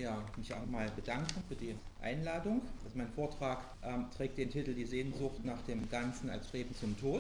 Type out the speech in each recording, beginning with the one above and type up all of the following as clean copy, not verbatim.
ja, mich auch mal bedanken für die Einladung. Also mein Vortrag trägt den Titel Die Sehnsucht nach dem Ganzen als Streben zum Tod.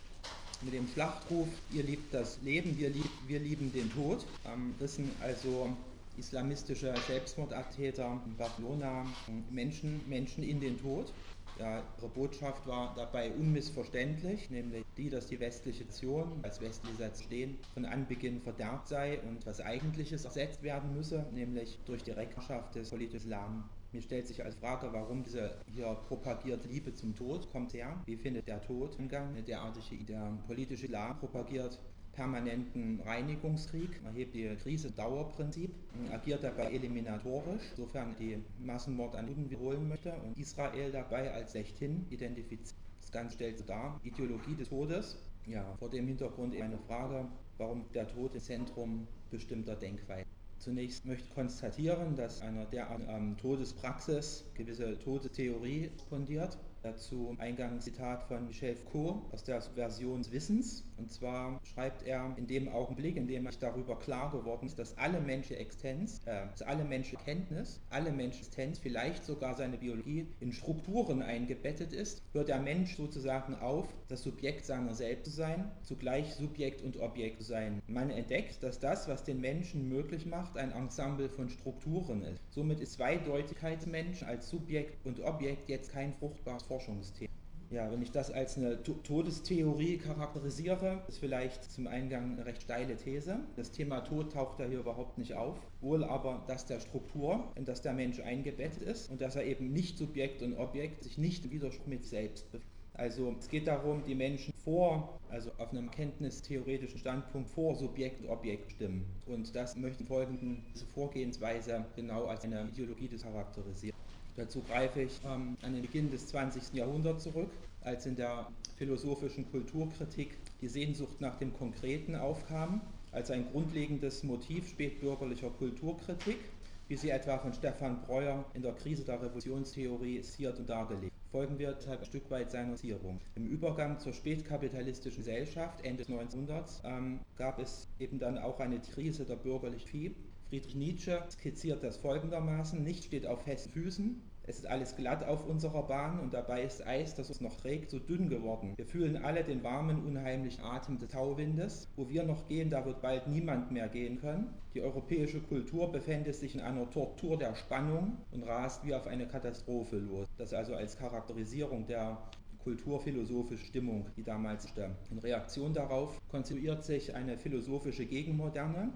Mit dem Schlachtruf, ihr liebt das Leben, wir lieben den Tod, rissen also islamistische Selbstmordattentäter in Barcelona Menschen in den Tod. Ja, ihre Botschaft war dabei unmissverständlich, nämlich die, dass die westliche Nation als westliche Satz stehen, von Anbeginn verderbt sei und was Eigentliches ersetzt werden müsse, nämlich durch die Rechtschaft des politischen Islam. Mir stellt sich als Frage, warum diese hier propagierte Liebe zum Tod kommt her. Wie findet der Tod Eingang? Der politische Islam propagiert permanenten Reinigungskrieg, erhebt die Krise-Dauerprinzip, agiert dabei eliminatorisch, sofern die Massenmord an Juden wiederholen möchte und Israel dabei als schlechthin identifiziert. Das Ganze stellt dar, Ideologie des Todes. Ja, vor dem Hintergrund eine Frage, warum der Tod im Zentrum bestimmter Denkweise. Zunächst möchte ich konstatieren, dass einer derartigen Todespraxis gewisse Todestheorie respondiert. Dazu Eingangszitat von Michel Foucault aus der Version des Wissens. Und zwar schreibt er, in dem Augenblick, in dem sich darüber klar geworden ist, dass alle menschliche Existenz, alle menschliche Kenntnis, alle menschliche Existenz, vielleicht sogar seine Biologie in Strukturen eingebettet ist, hört der Mensch sozusagen auf, das Subjekt seiner selbst zu sein, zugleich Subjekt und Objekt zu sein. Man entdeckt, dass das, was den Menschen möglich macht, ein Ensemble von Strukturen ist. Somit ist Zweideutigkeit des Menschen als Subjekt und Objekt jetzt kein fruchtbares Forschungsthema. Ja, wenn ich das als eine Todestheorie charakterisiere, ist vielleicht zum Eingang eine recht steile These. Das Thema Tod taucht da hier überhaupt nicht auf, wohl aber das der Struktur, in das der Mensch eingebettet ist und dass er eben nicht Subjekt und Objekt, sich nicht im Widerspruch mit selbst befindet. Also es geht darum, die Menschen also auf einem kenntnistheoretischen Standpunkt vor Subjekt und Objekt stimmen. Und das möchte diese Vorgehensweise genau als eine Ideologie des charakterisieren. Dazu greife ich an den Beginn des 20. Jahrhunderts zurück, als in der philosophischen Kulturkritik die Sehnsucht nach dem Konkreten aufkam, als ein grundlegendes Motiv spätbürgerlicher Kulturkritik, wie sie etwa von Stefan Breuer in der Krise der Revolutionstheorie skizziert und dargelegt. Folgen wir deshalb ein Stück weit seiner Skizzierung. Im Übergang zur spätkapitalistischen Gesellschaft Ende des 19. Jahrhunderts gab es eben dann auch eine Krise der bürgerlichen Philosophie. Friedrich Nietzsche skizziert das folgendermaßen: Nichts steht auf festen Füßen, es ist alles glatt auf unserer Bahn und dabei ist Eis, das uns noch trägt, so dünn geworden. Wir fühlen alle den warmen, unheimlichen Atem des Tauwindes. Wo wir noch gehen, da wird bald niemand mehr gehen können. Die europäische Kultur befindet sich in einer Tortur der Spannung und rast wie auf eine Katastrophe los. Das also als Charakterisierung der kulturphilosophische Stimmung, die damals stand. In Reaktion darauf konstituiert sich eine philosophische Gegenmoderne,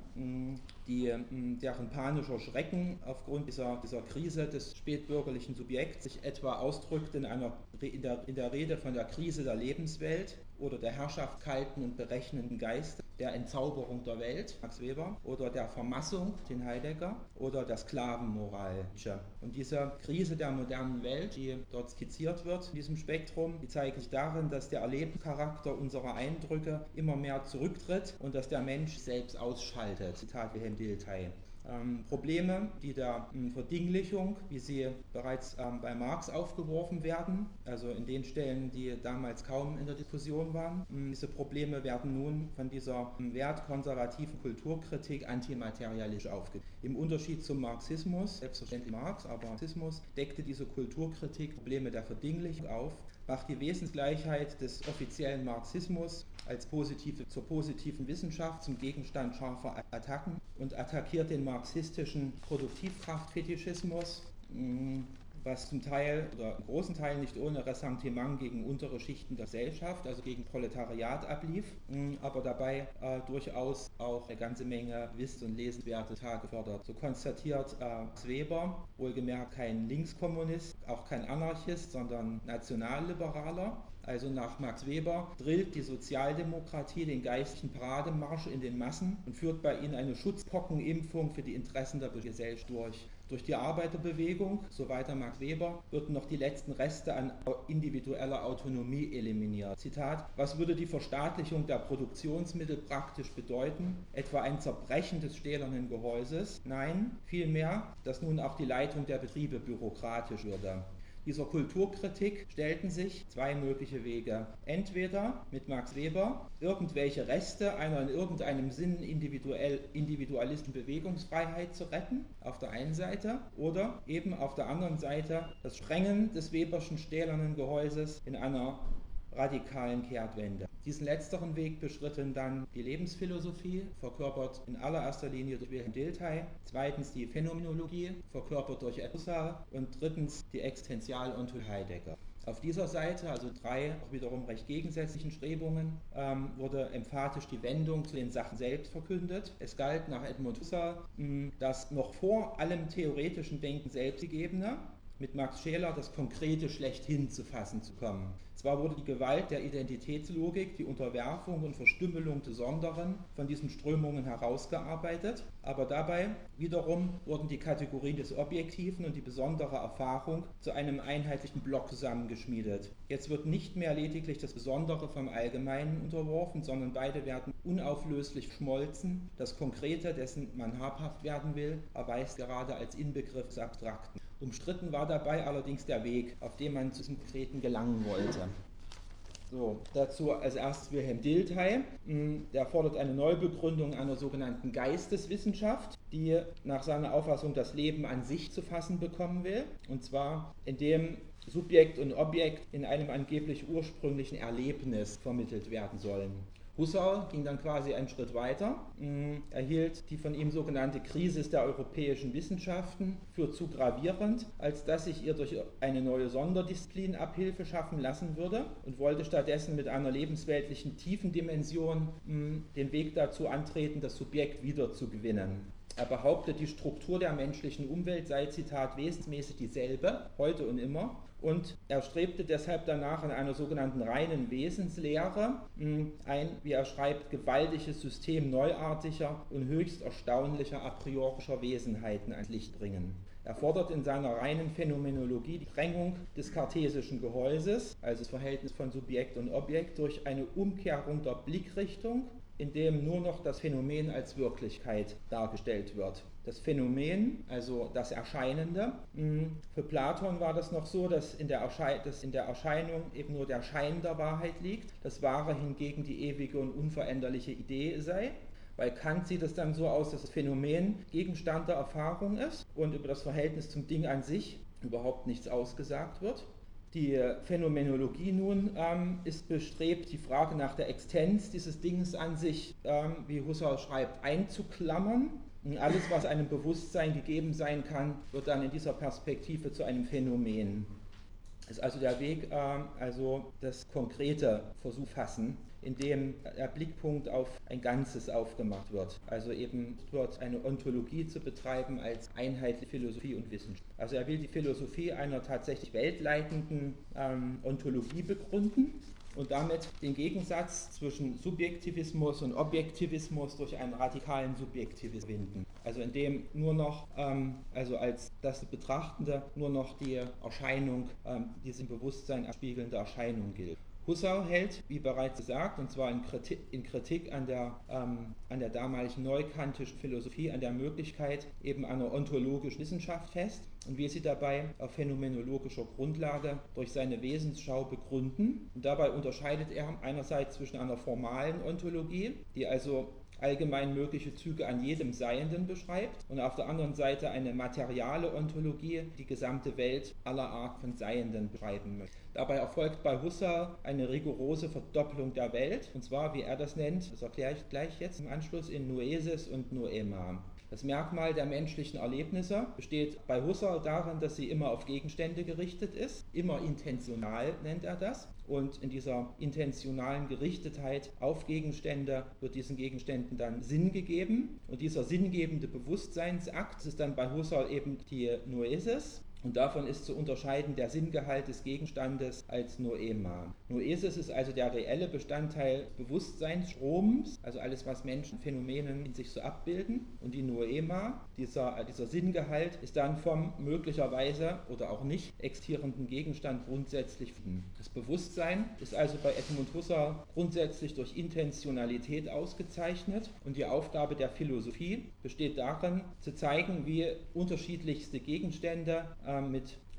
deren panischer Schrecken aufgrund dieser Krise des spätbürgerlichen Subjekts sich etwa ausdrückt in der Rede von der Krise der Lebenswelt oder der Herrschaft kalten und berechnenden Geistes, der Entzauberung der Welt, Max Weber, oder der Vermassung, den Heidegger, oder der Sklavenmoral. Und diese Krise der modernen Welt, die dort skizziert wird in diesem Spektrum, die zeigt sich darin, dass der Erlebenscharakter unserer Eindrücke immer mehr zurücktritt und dass der Mensch selbst ausschaltet. Zitat Wilhelm Dilthey. Probleme, die der Verdinglichung, wie sie bereits bei Marx aufgeworfen werden, also in den Stellen, die damals kaum in der Diskussion waren. Diese Probleme werden nun von dieser wertkonservativen Kulturkritik antimaterialistisch aufgegriffen. Im Unterschied zum Marxismus, selbstverständlich Marx, aber Marxismus deckte diese Kulturkritik Probleme der Verdinglichung auf, macht die Wesensgleichheit des offiziellen Marxismus zur positiven Wissenschaft zum Gegenstand scharfer Attacken und attackiert den marxistischen Produktivkraftfetischismus, was zum Teil oder im großen Teil nicht ohne Ressentiment gegen untere Schichten der Gesellschaft, also gegen Proletariat ablief, aber dabei durchaus auch eine ganze Menge Wiss- und lesenswerte Tage fördert. So konstatiert Max Weber, wohlgemerkt kein Linkskommunist, auch kein Anarchist, sondern Nationalliberaler. Also nach Max Weber drillt die Sozialdemokratie den geistlichen Parademarsch in den Massen und führt bei ihnen eine Schutzpockenimpfung für die Interessen der Gesellschaft durch. Durch die Arbeiterbewegung, so weiter Max Weber, würden noch die letzten Reste an individueller Autonomie eliminiert. Zitat: Was würde die Verstaatlichung der Produktionsmittel praktisch bedeuten? Etwa ein Zerbrechen des stählernen Gehäuses? Nein, vielmehr, dass nun auch die Leitung der Betriebe bürokratisch würde. Dieser Kulturkritik stellten sich zwei mögliche Wege. Entweder mit Max Weber irgendwelche Reste einer in irgendeinem Sinn individualistischen Bewegungsfreiheit zu retten, auf der einen Seite, oder eben auf der anderen Seite das Sprengen des Weberschen stählernen Gehäuses in einer radikalen Kehrtwende. Diesen letzteren Weg beschritten dann die Lebensphilosophie, verkörpert in allererster Linie durch Wilhelm Dilthey, zweitens die Phänomenologie, verkörpert durch Husserl und drittens die Existenzialontologie Heidegger. Auf dieser Seite, also drei auch wiederum recht gegensätzlichen Strebungen, wurde emphatisch die Wendung zu den Sachen selbst verkündet. Es galt nach Edmund Husserl das noch vor allem theoretischen Denken selbstgegebene, mit Max Scheler das Konkrete schlechthin zu fassen zu kommen. Zwar wurde die Gewalt der Identitätslogik, die Unterwerfung und Verstümmelung des Sonderen von diesen Strömungen herausgearbeitet, aber dabei wiederum wurden die Kategorien des Objektiven und die besondere Erfahrung zu einem einheitlichen Block zusammengeschmiedet. Jetzt wird nicht mehr lediglich das Besondere vom Allgemeinen unterworfen, sondern beide werden unauflöslich verschmolzen. Das Konkrete, dessen man habhaft werden will, erweist gerade als Inbegriff des Abstrakten. Umstritten war dabei allerdings der Weg, auf dem man zu diesem Konkreten gelangen wollte. So, dazu als erstes Wilhelm Dilthey, der fordert eine Neubegründung einer sogenannten Geisteswissenschaft, die nach seiner Auffassung das Leben an sich zu fassen bekommen will, und zwar indem Subjekt und Objekt in einem angeblich ursprünglichen Erlebnis vermittelt werden sollen. Husserl ging dann quasi einen Schritt weiter, erhielt die von ihm sogenannte Krisis der europäischen Wissenschaften für zu gravierend, als dass sich ihr durch eine neue Sonderdisziplin Abhilfe schaffen lassen würde, und wollte stattdessen mit einer lebensweltlichen Tiefendimension den Weg dazu antreten, das Subjekt wiederzugewinnen. Er behauptet, die Struktur der menschlichen Umwelt sei, Zitat, wesensmäßig dieselbe, heute und immer, und er strebte deshalb danach an einer sogenannten reinen Wesenslehre ein, wie er schreibt, gewaltiges System neuartiger und höchst erstaunlicher a priorischer Wesenheiten ans Licht bringen. Er fordert in seiner reinen Phänomenologie die Sprengung des kartesischen Gehäuses, also das Verhältnis von Subjekt und Objekt, durch eine Umkehrung der Blickrichtung, in dem nur noch das Phänomen als Wirklichkeit dargestellt wird. Das Phänomen, also das Erscheinende, für Platon war das noch so, dass in der Erscheinung eben nur der Schein der Wahrheit liegt, das Wahre hingegen die ewige und unveränderliche Idee sei. Bei Kant sieht es dann so aus, dass das Phänomen Gegenstand der Erfahrung ist und über das Verhältnis zum Ding an sich überhaupt nichts ausgesagt wird. Die Phänomenologie nun ist bestrebt, die Frage nach der Existenz dieses Dinges an sich, wie Husserl schreibt, einzuklammern. Und alles, was einem Bewusstsein gegeben sein kann, wird dann in dieser Perspektive zu einem Phänomen. Das ist also der Weg, also das konkrete Versuch fassen, in dem der Blickpunkt auf ein Ganzes aufgemacht wird. Also eben dort eine Ontologie zu betreiben als einheitliche Philosophie und Wissenschaft. Also er will die Philosophie einer tatsächlich weltleitenden Ontologie begründen und damit den Gegensatz zwischen Subjektivismus und Objektivismus durch einen radikalen Subjektivismus winden. Also in dem nur noch, also als das Betrachtende, nur noch die Erscheinung, diese im Bewusstsein abspiegelnde Erscheinung gilt. Husserl hält, wie bereits gesagt, und zwar in Kritik an der damaligen neukantischen Philosophie, an der Möglichkeit eben einer ontologischen Wissenschaft fest und will sie dabei auf phänomenologischer Grundlage durch seine Wesensschau begründen. Und dabei unterscheidet er einerseits zwischen einer formalen Ontologie, die also allgemein mögliche Züge an jedem Seienden beschreibt, und auf der anderen Seite eine materiale Ontologie, die gesamte Welt aller Art von Seienden beschreiben möchte. Dabei erfolgt bei Husserl eine rigorose Verdoppelung der Welt, und zwar, wie er das nennt, das erkläre ich gleich jetzt im Anschluss, in Noesis und Noema. Das Merkmal der menschlichen Erlebnisse besteht bei Husserl darin, dass sie immer auf Gegenstände gerichtet ist, immer intentional nennt er das. Und in dieser intentionalen Gerichtetheit auf Gegenstände wird diesen Gegenständen dann Sinn gegeben. Und dieser sinngebende Bewusstseinsakt ist dann bei Husserl eben die Noesis. Und davon ist zu unterscheiden der Sinngehalt des Gegenstandes als Noema. Noesis ist also der reelle Bestandteil Bewusstseinsstroms, also alles, was Menschen, Phänomenen in sich so abbilden. Und die Noema, dieser Sinngehalt, ist dann vom möglicherweise oder auch nicht existierenden Gegenstand grundsätzlich. Das Bewusstsein ist also bei Edmund Husserl grundsätzlich durch Intentionalität ausgezeichnet, und die Aufgabe der Philosophie besteht darin, zu zeigen, wie unterschiedlichste Gegenstände mit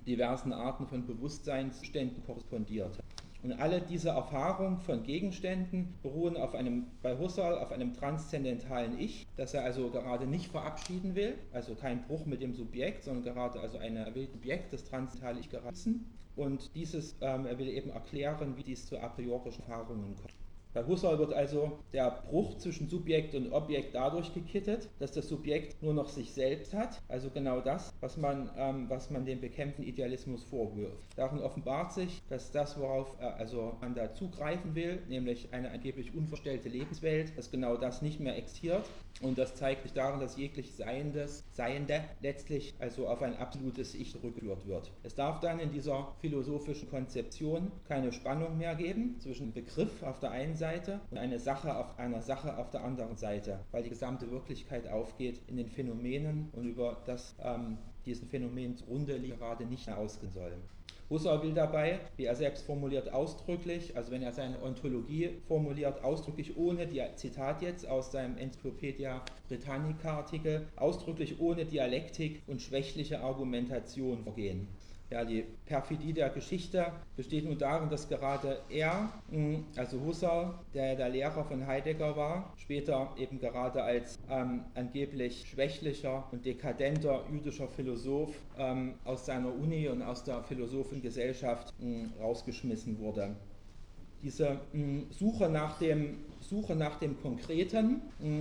diversen Arten von Bewusstseinsständen korrespondierte. Und alle diese Erfahrungen von Gegenständen beruhen bei Husserl auf einem transzendentalen Ich, das er also gerade nicht verabschieden will, also kein Bruch mit dem Subjekt, sondern gerade also ein Subjekt, das transzendentale Ich gerade. Und er will eben erklären, wie dies zu a priorischen Erfahrungen kommt. Bei Husserl wird also der Bruch zwischen Subjekt und Objekt dadurch gekittet, dass das Subjekt nur noch sich selbst hat, also genau das, was man dem bekämpften Idealismus vorwirft. Darin offenbart sich, dass das, worauf man da zugreifen will, nämlich eine angeblich unverstellte Lebenswelt, dass genau das nicht mehr existiert. Und das zeigt sich darin, dass jeglich Seiende letztlich also auf ein absolutes Ich zurückgeführt wird. Es darf dann in dieser philosophischen Konzeption keine Spannung mehr geben zwischen Begriff auf der einen Seite und einer Sache auf der anderen Seite, weil die gesamte Wirklichkeit aufgeht in den Phänomenen und über das diesen Phänomen zugrunde liegt, gerade nicht mehr ausgehen soll. Husserl will dabei, wie er selbst formuliert, ausdrücklich, also wenn er seine Ontologie formuliert, ausdrücklich ohne, Zitat jetzt aus seinem Encyclopaedia Britannica Artikel, ausdrücklich ohne Dialektik und schwächliche Argumentation vorgehen. Ja, die Perfidie der Geschichte besteht nun darin, dass gerade er, also Husserl, der Lehrer von Heidegger war, später eben gerade als angeblich schwächlicher und dekadenter jüdischer Philosoph aus seiner Uni und aus der Philosophengesellschaft rausgeschmissen wurde. Diese Suche nach dem Konkreten,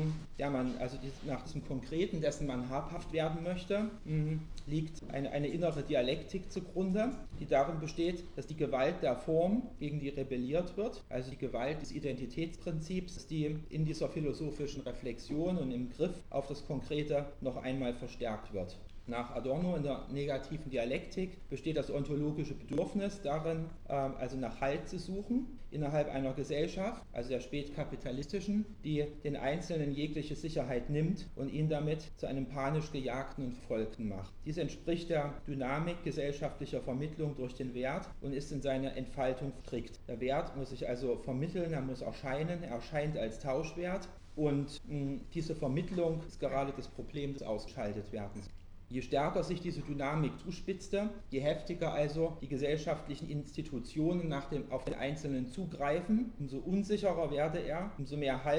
nach diesem Konkreten, dessen man habhaft werden möchte, liegt eine innere Dialektik zugrunde, die darin besteht, dass die Gewalt der Form, gegen die rebelliert wird, also die Gewalt des Identitätsprinzips, die in dieser philosophischen Reflexion und im Griff auf das Konkrete noch einmal verstärkt wird. Nach Adorno in der negativen Dialektik besteht das ontologische Bedürfnis darin, also nach Halt zu suchen innerhalb einer Gesellschaft, also der spätkapitalistischen, die den Einzelnen jegliche Sicherheit nimmt und ihn damit zu einem panisch gejagten und Verfolgten macht. Dies entspricht der Dynamik gesellschaftlicher Vermittlung durch den Wert und ist in seiner Entfaltung verstrickt. Der Wert muss sich also vermitteln, er muss erscheinen, er erscheint als Tauschwert und diese Vermittlung ist gerade das Problem des Ausgeschaltetwerdens. Je stärker sich diese Dynamik zuspitzte, je heftiger also die gesellschaftlichen Institutionen auf den Einzelnen zugreifen, umso unsicherer werde er, umso mehr nach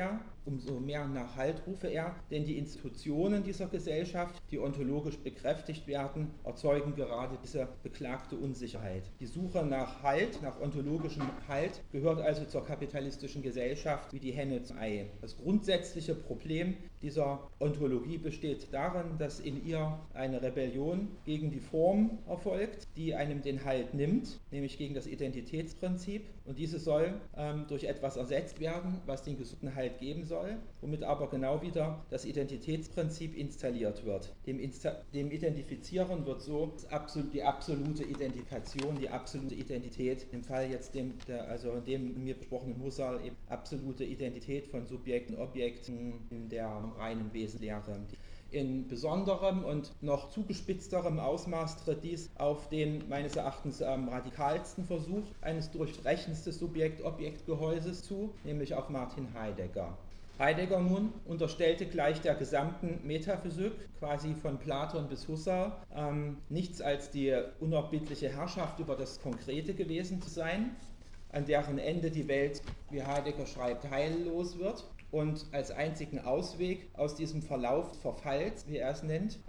Halt rufe er, denn die Institutionen dieser Gesellschaft, die ontologisch bekräftigt werden, erzeugen gerade diese beklagte Unsicherheit. Die Suche nach Halt, nach ontologischem Halt, gehört also zur kapitalistischen Gesellschaft wie die Henne zum Ei. Das grundsätzliche Problem dieser Ontologie besteht darin, dass in ihr eine Rebellion gegen die Form erfolgt, die einem den Halt nimmt, nämlich gegen das Identitätsprinzip. Und diese soll durch etwas ersetzt werden, was den gesuchten Halt geben soll, womit aber genau wieder das Identitätsprinzip installiert wird. Dem Identifizieren wird so die absolute Identifikation, die absolute Identität, im Fall jetzt dem mir besprochenen Husserl, eben absolute Identität von Subjekt und Objekt in der reinen Wesenlehre. In besonderem und noch zugespitzterem Ausmaß tritt dies auf den meines Erachtens radikalsten Versuch eines Durchbrechens des Subjekt-Objekt-Gehäuses zu, nämlich auf Martin Heidegger. Heidegger nun unterstellte gleich der gesamten Metaphysik, quasi von Platon bis Husserl, nichts als die unerbittliche Herrschaft über das Konkrete gewesen zu sein, an deren Ende die Welt, wie Heidegger schreibt, heillos wird. Und als einzigen Ausweg aus diesem Verlauf des Verfalls, wie er es nennt,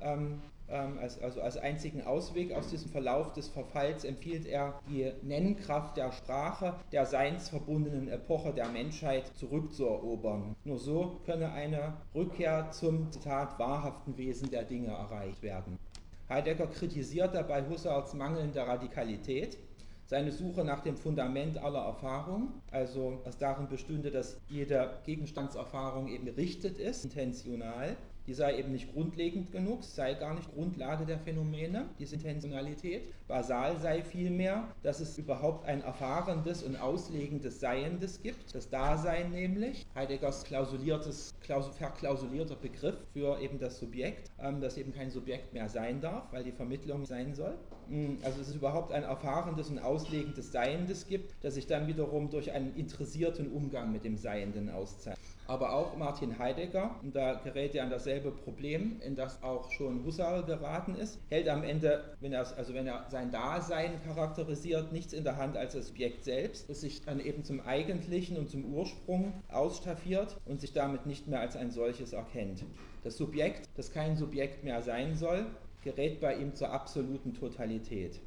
als einzigen Ausweg aus diesem Verlauf des Verfalls empfiehlt er, die Nennkraft der Sprache der seinsverbundenen Epoche der Menschheit zurückzuerobern. Nur so könne eine Rückkehr zum, Zitat, wahrhaften Wesen der Dinge erreicht werden. Heidegger kritisiert dabei Husserls mangelnde Radikalität, seine Suche nach dem Fundament aller Erfahrung, also was darin bestünde, dass jede Gegenstandserfahrung eben gerichtet ist, intentional, die sei eben nicht grundlegend genug, sei gar nicht Grundlage der Phänomene, diese Intentionalität. Basal sei vielmehr, dass es überhaupt ein erfahrendes und auslegendes Seiendes gibt, das Dasein nämlich, Heideggers verklausulierter Begriff für eben das Subjekt, das eben kein Subjekt mehr sein darf, weil die Vermittlung sein soll. Also es ist überhaupt ein erfahrendes und auslegendes Seiendes gibt, das sich dann wiederum durch einen interessierten Umgang mit dem Seienden auszeichnet. Aber auch Martin Heidegger, und da gerät er an dasselbe Problem, in das auch schon Husserl geraten ist, hält am Ende, wenn er sein Dasein charakterisiert, nichts in der Hand als das Subjekt selbst, das sich dann eben zum Eigentlichen und zum Ursprung ausstaffiert und sich damit nicht mehr als ein solches erkennt. Das Subjekt, das kein Subjekt mehr sein soll, gerät bei ihm zur absoluten Totalität.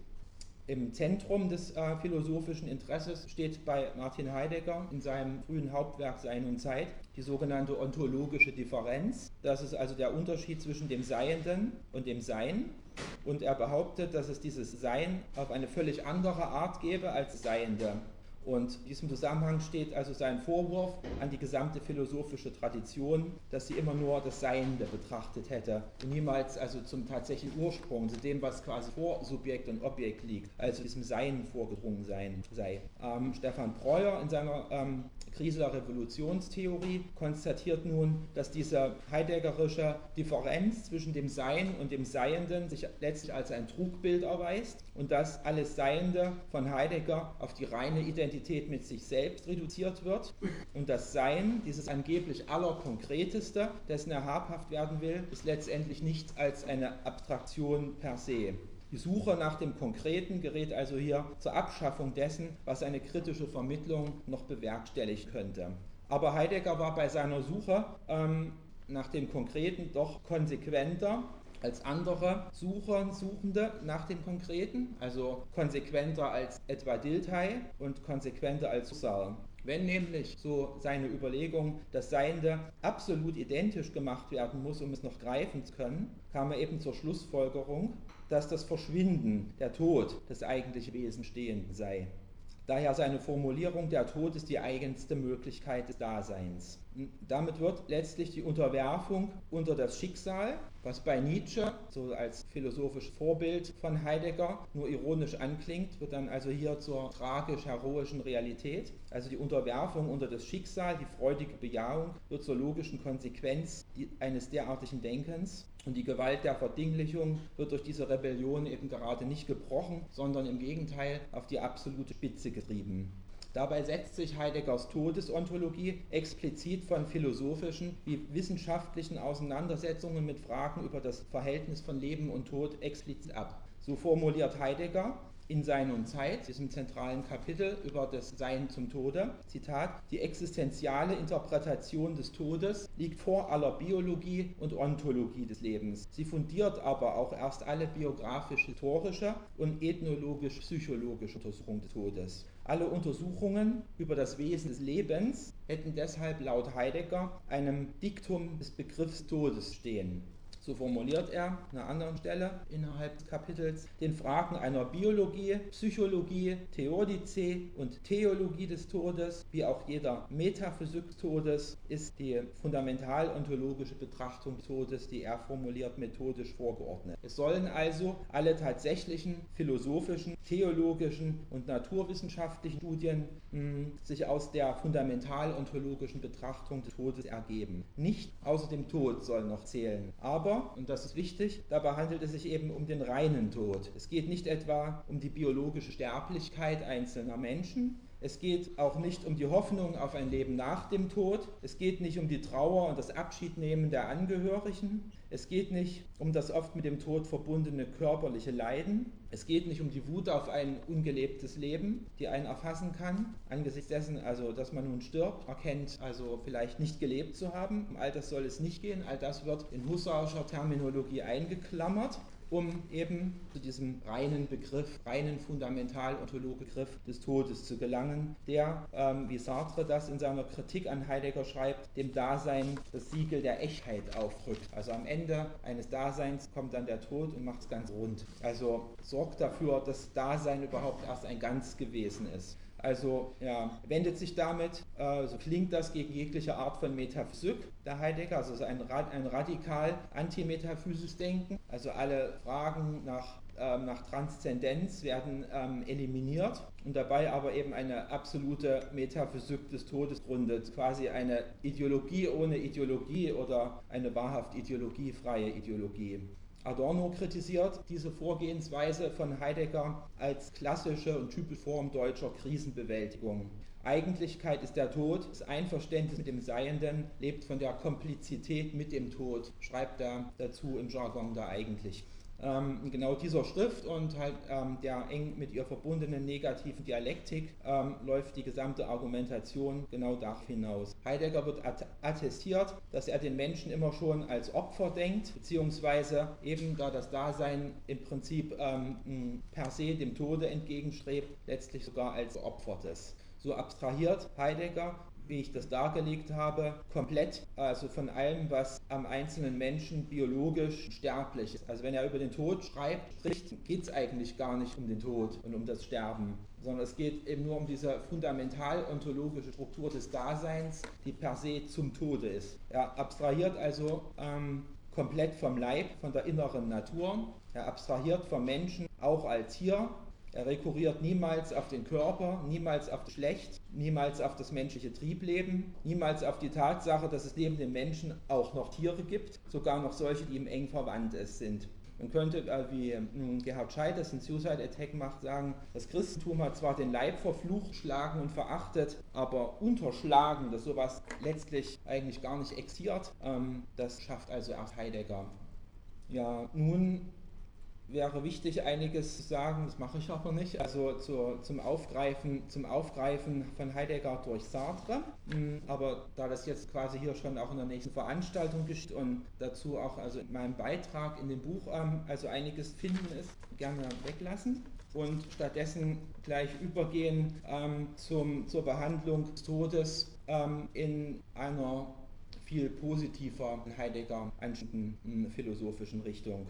Im Zentrum des philosophischen Interesses steht bei Martin Heidegger in seinem frühen Hauptwerk Sein und Zeit die sogenannte ontologische Differenz. Das ist also der Unterschied zwischen dem Seienden und dem Sein. Und er behauptet, dass es dieses Sein auf eine völlig andere Art gäbe als Seiende. Und in diesem Zusammenhang steht also sein Vorwurf an die gesamte philosophische Tradition, dass sie immer nur das Seiende betrachtet hätte und niemals also zum tatsächlichen Ursprung, zu dem, was quasi vor Subjekt und Objekt liegt, also diesem Sein vorgedrungen sei. Stefan Breuer in seiner Krise der Revolutionstheorie konstatiert nun, dass diese heideggerische Differenz zwischen dem Sein und dem Seienden sich letztlich als ein Trugbild erweist und dass alles Seiende von Heidegger auf die reine Identität mit sich selbst reduziert wird und das Sein, dieses angeblich Allerkonkreteste, dessen er habhaft werden will, ist letztendlich nichts als eine Abstraktion per se. Die Suche nach dem Konkreten gerät also hier zur Abschaffung dessen, was eine kritische Vermittlung noch bewerkstelligen könnte. Aber Heidegger war bei seiner Suche nach dem Konkreten doch konsequenter als andere Suchende nach dem Konkreten, also konsequenter als etwa Dilthey und konsequenter als Husserl. Wenn nämlich, so seine Überlegung, das Seiende absolut identisch gemacht werden muss, um es noch greifen zu können, kam er eben zur Schlussfolgerung, dass das Verschwinden, der Tod, das eigentliche Wesen Stehenden sei. Daher seine Formulierung, der Tod ist die eigenste Möglichkeit des Daseins. Damit wird letztlich die Unterwerfung unter das Schicksal, was bei Nietzsche, so als philosophisches Vorbild von Heidegger, nur ironisch anklingt, wird dann also hier zur tragisch-heroischen Realität. Also die Unterwerfung unter das Schicksal, die freudige Bejahung wird zur logischen Konsequenz eines derartigen Denkens. Und die Gewalt der Verdinglichung wird durch diese Rebellion eben gerade nicht gebrochen, sondern im Gegenteil auf die absolute Spitze getrieben. Dabei setzt sich Heideggers Todesontologie explizit von philosophischen wie wissenschaftlichen Auseinandersetzungen mit Fragen über das Verhältnis von Leben und Tod explizit ab. So formuliert Heidegger in Sein und Zeit, diesem zentralen Kapitel über das Sein zum Tode, Zitat, die existenziale Interpretation des Todes liegt vor aller Biologie und Ontologie des Lebens. Sie fundiert aber auch erst alle biografisch-historische und ethnologisch-psychologische Untersuchungen des Todes. Alle Untersuchungen über das Wesen des Lebens hätten deshalb laut Heidegger einem Diktum des Begriffs Todes stehen. So formuliert er an einer anderen Stelle innerhalb des Kapitels, den Fragen einer Biologie, Psychologie, Theodice und Theologie des Todes, wie auch jeder Metaphysik des Todes, ist die fundamental-ontologische Betrachtung des Todes, die er formuliert, methodisch vorgeordnet. Es sollen also alle tatsächlichen philosophischen, theologischen und naturwissenschaftlichen Studien sich aus der fundamental-ontologischen Betrachtung des Todes ergeben. Nicht außer dem Tod soll noch zählen, aber, und das ist wichtig, dabei handelt es sich eben um den reinen Tod. Es geht nicht etwa um die biologische Sterblichkeit einzelner Menschen, es geht auch nicht um die Hoffnung auf ein Leben nach dem Tod, es geht nicht um die Trauer und das Abschiednehmen der Angehörigen, es geht nicht um das oft mit dem Tod verbundene körperliche Leiden, es geht nicht um die Wut auf ein ungelebtes Leben, die einen erfassen kann, angesichts dessen, also dass man nun stirbt, erkennt also vielleicht nicht gelebt zu haben, um all das soll es nicht gehen, all das wird in Husserlscher Terminologie eingeklammert, um eben zu diesem reinen Begriff, reinen fundamental-ontologischen Begriff des Todes zu gelangen, der, wie Sartre das in seiner Kritik an Heidegger schreibt, dem Dasein das Siegel der Echtheit aufdrückt. Also am Ende eines Daseins kommt dann der Tod und macht es ganz rund. Also sorgt dafür, dass Dasein überhaupt erst ein Ganz gewesen ist. Also wendet sich damit, so klingt das gegen jegliche Art von Metaphysik der Heidegger, also ein radikal antimetaphysisch Denken, also alle Fragen nach Transzendenz werden eliminiert und dabei aber eben eine absolute Metaphysik des Todes gründet, quasi eine Ideologie ohne Ideologie oder eine wahrhaft ideologiefreie Ideologie. Adorno kritisiert diese Vorgehensweise von Heidegger als klassische und typische Form deutscher Krisenbewältigung. Eigentlichkeit ist der Tod, das Einverständnis mit dem Seienden lebt von der Komplizität mit dem Tod, schreibt er dazu im Jargon der Eigentlich. Genau dieser Schrift und halt der eng mit ihr verbundenen negativen Dialektik läuft die gesamte Argumentation genau darauf hinaus. Heidegger wird attestiert, dass er den Menschen immer schon als Opfer denkt, beziehungsweise eben da das Dasein im Prinzip per se dem Tode entgegenstrebt, letztlich sogar als Geopfertes. So abstrahiert Heidegger, wie ich das dargelegt habe, komplett, also von allem, was am einzelnen Menschen biologisch sterblich ist. Also wenn er über den Tod spricht, geht es eigentlich gar nicht um den Tod und um das Sterben, sondern es geht eben nur um diese fundamental ontologische Struktur des Daseins, die per se zum Tode ist. Er abstrahiert also komplett vom Leib, von der inneren Natur. Er abstrahiert vom Menschen auch als Tier. Er rekurriert niemals auf den Körper, niemals auf das Geschlecht, niemals auf das menschliche Triebleben, niemals auf die Tatsache, dass es neben den Menschen auch noch Tiere gibt, sogar noch solche, die ihm eng verwandt sind. Man könnte, wie Gerhard Scheidt das in Suicide Attack macht, sagen, das Christentum hat zwar den Leib verflucht, geschlagen und verachtet, aber unterschlagen, dass sowas letztlich eigentlich gar nicht existiert, das schafft also erst Heidegger. Ja, nun wäre wichtig, einiges zu sagen, das mache ich aber nicht, also zum Aufgreifen von Heidegger durch Sartre, aber da das jetzt quasi hier schon auch in der nächsten Veranstaltung geschieht und dazu auch also in meinem Beitrag in dem Buch also einiges finden ist, gerne weglassen und stattdessen gleich übergehen zur Behandlung des Todes in einer viel positiver Heidegger anstehenden philosophischen Richtung.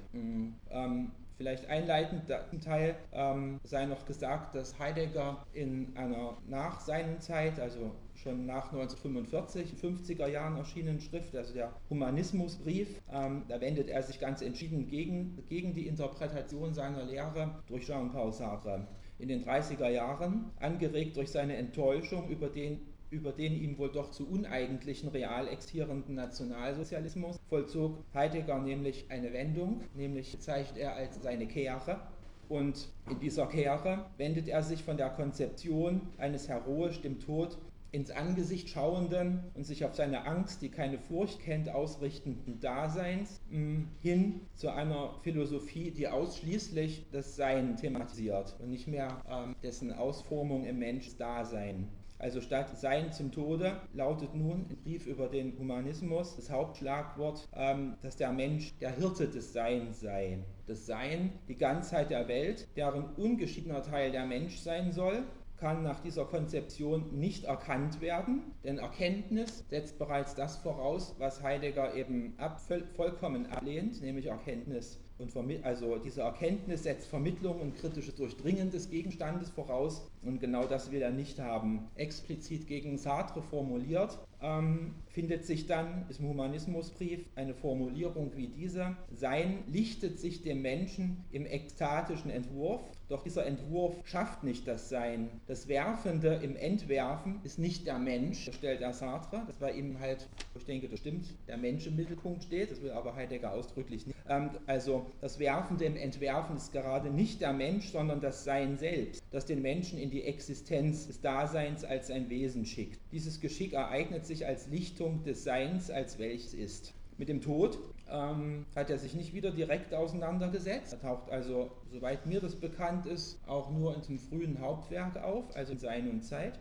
Vielleicht einleitend zum Teil sei noch gesagt, dass Heidegger in einer nach seiner Zeit, also schon nach 1945, 50er Jahren erschienenen Schrift, also der Humanismusbrief, da wendet er sich ganz entschieden gegen die Interpretation seiner Lehre durch Jean-Paul Sartre. In den 30er Jahren, angeregt durch seine Enttäuschung über den ihm wohl doch zu uneigentlichen real existierenden Nationalsozialismus, vollzog Heidegger nämlich eine Wendung, nämlich bezeichnet er als seine Kehre. Und in dieser Kehre wendet er sich von der Konzeption eines heroisch dem Tod ins Angesicht schauenden und sich auf seine Angst, die keine Furcht kennt, ausrichtenden Daseins hin zu einer Philosophie, die ausschließlich das Sein thematisiert und nicht mehr dessen Ausformung im Menschsein. Also statt Sein zum Tode lautet nun im Brief über den Humanismus das Hauptschlagwort, dass der Mensch der Hirte des Seins sei. Das Sein, die Ganzheit der Welt, deren ungeschiedener Teil der Mensch sein soll, kann nach dieser Konzeption nicht erkannt werden, denn Erkenntnis setzt bereits das voraus, was Heidegger eben vollkommen ablehnt, nämlich Erkenntnis. Also diese Erkenntnis setzt Vermittlung und kritisches Durchdringen des Gegenstandes voraus und genau das will er nicht haben. Explizit gegen Sartre formuliert, findet sich dann im Humanismusbrief eine Formulierung wie diese: Sein lichtet sich dem Menschen im ekstatischen Entwurf, doch dieser Entwurf schafft nicht das Sein. Das Werfende im Entwerfen ist nicht der Mensch, das stellt er Sartre, das bei ihm halt, ich denke, das stimmt, der Mensch im Mittelpunkt steht, das will aber Heidegger ausdrücklich nicht. Also das Werfende im Entwerfen ist gerade nicht der Mensch, sondern das Sein selbst, das den Menschen in die Existenz des Daseins als sein Wesen schickt. Dieses Geschick ereignet sich als Lichtung des Seins, als welches ist. Mit dem Tod hat er sich nicht wieder direkt auseinandergesetzt. Er taucht also, soweit mir das bekannt ist, auch nur in dem frühen Hauptwerk auf, also in Sein und Zeit.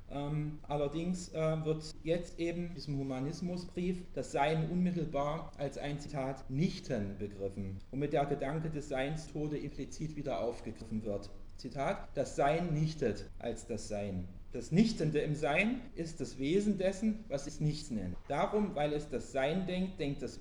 Allerdings wird jetzt eben in diesem Humanismusbrief das Sein unmittelbar als ein Zitat Nichten begriffen, womit der Gedanke des Seins Tode implizit wieder aufgegriffen wird. Zitat: Das Sein nichtet als das Sein. Das Nichtende im Sein ist das Wesen dessen, was es Nichts nennt. Darum, weil es das Sein denkt, denkt das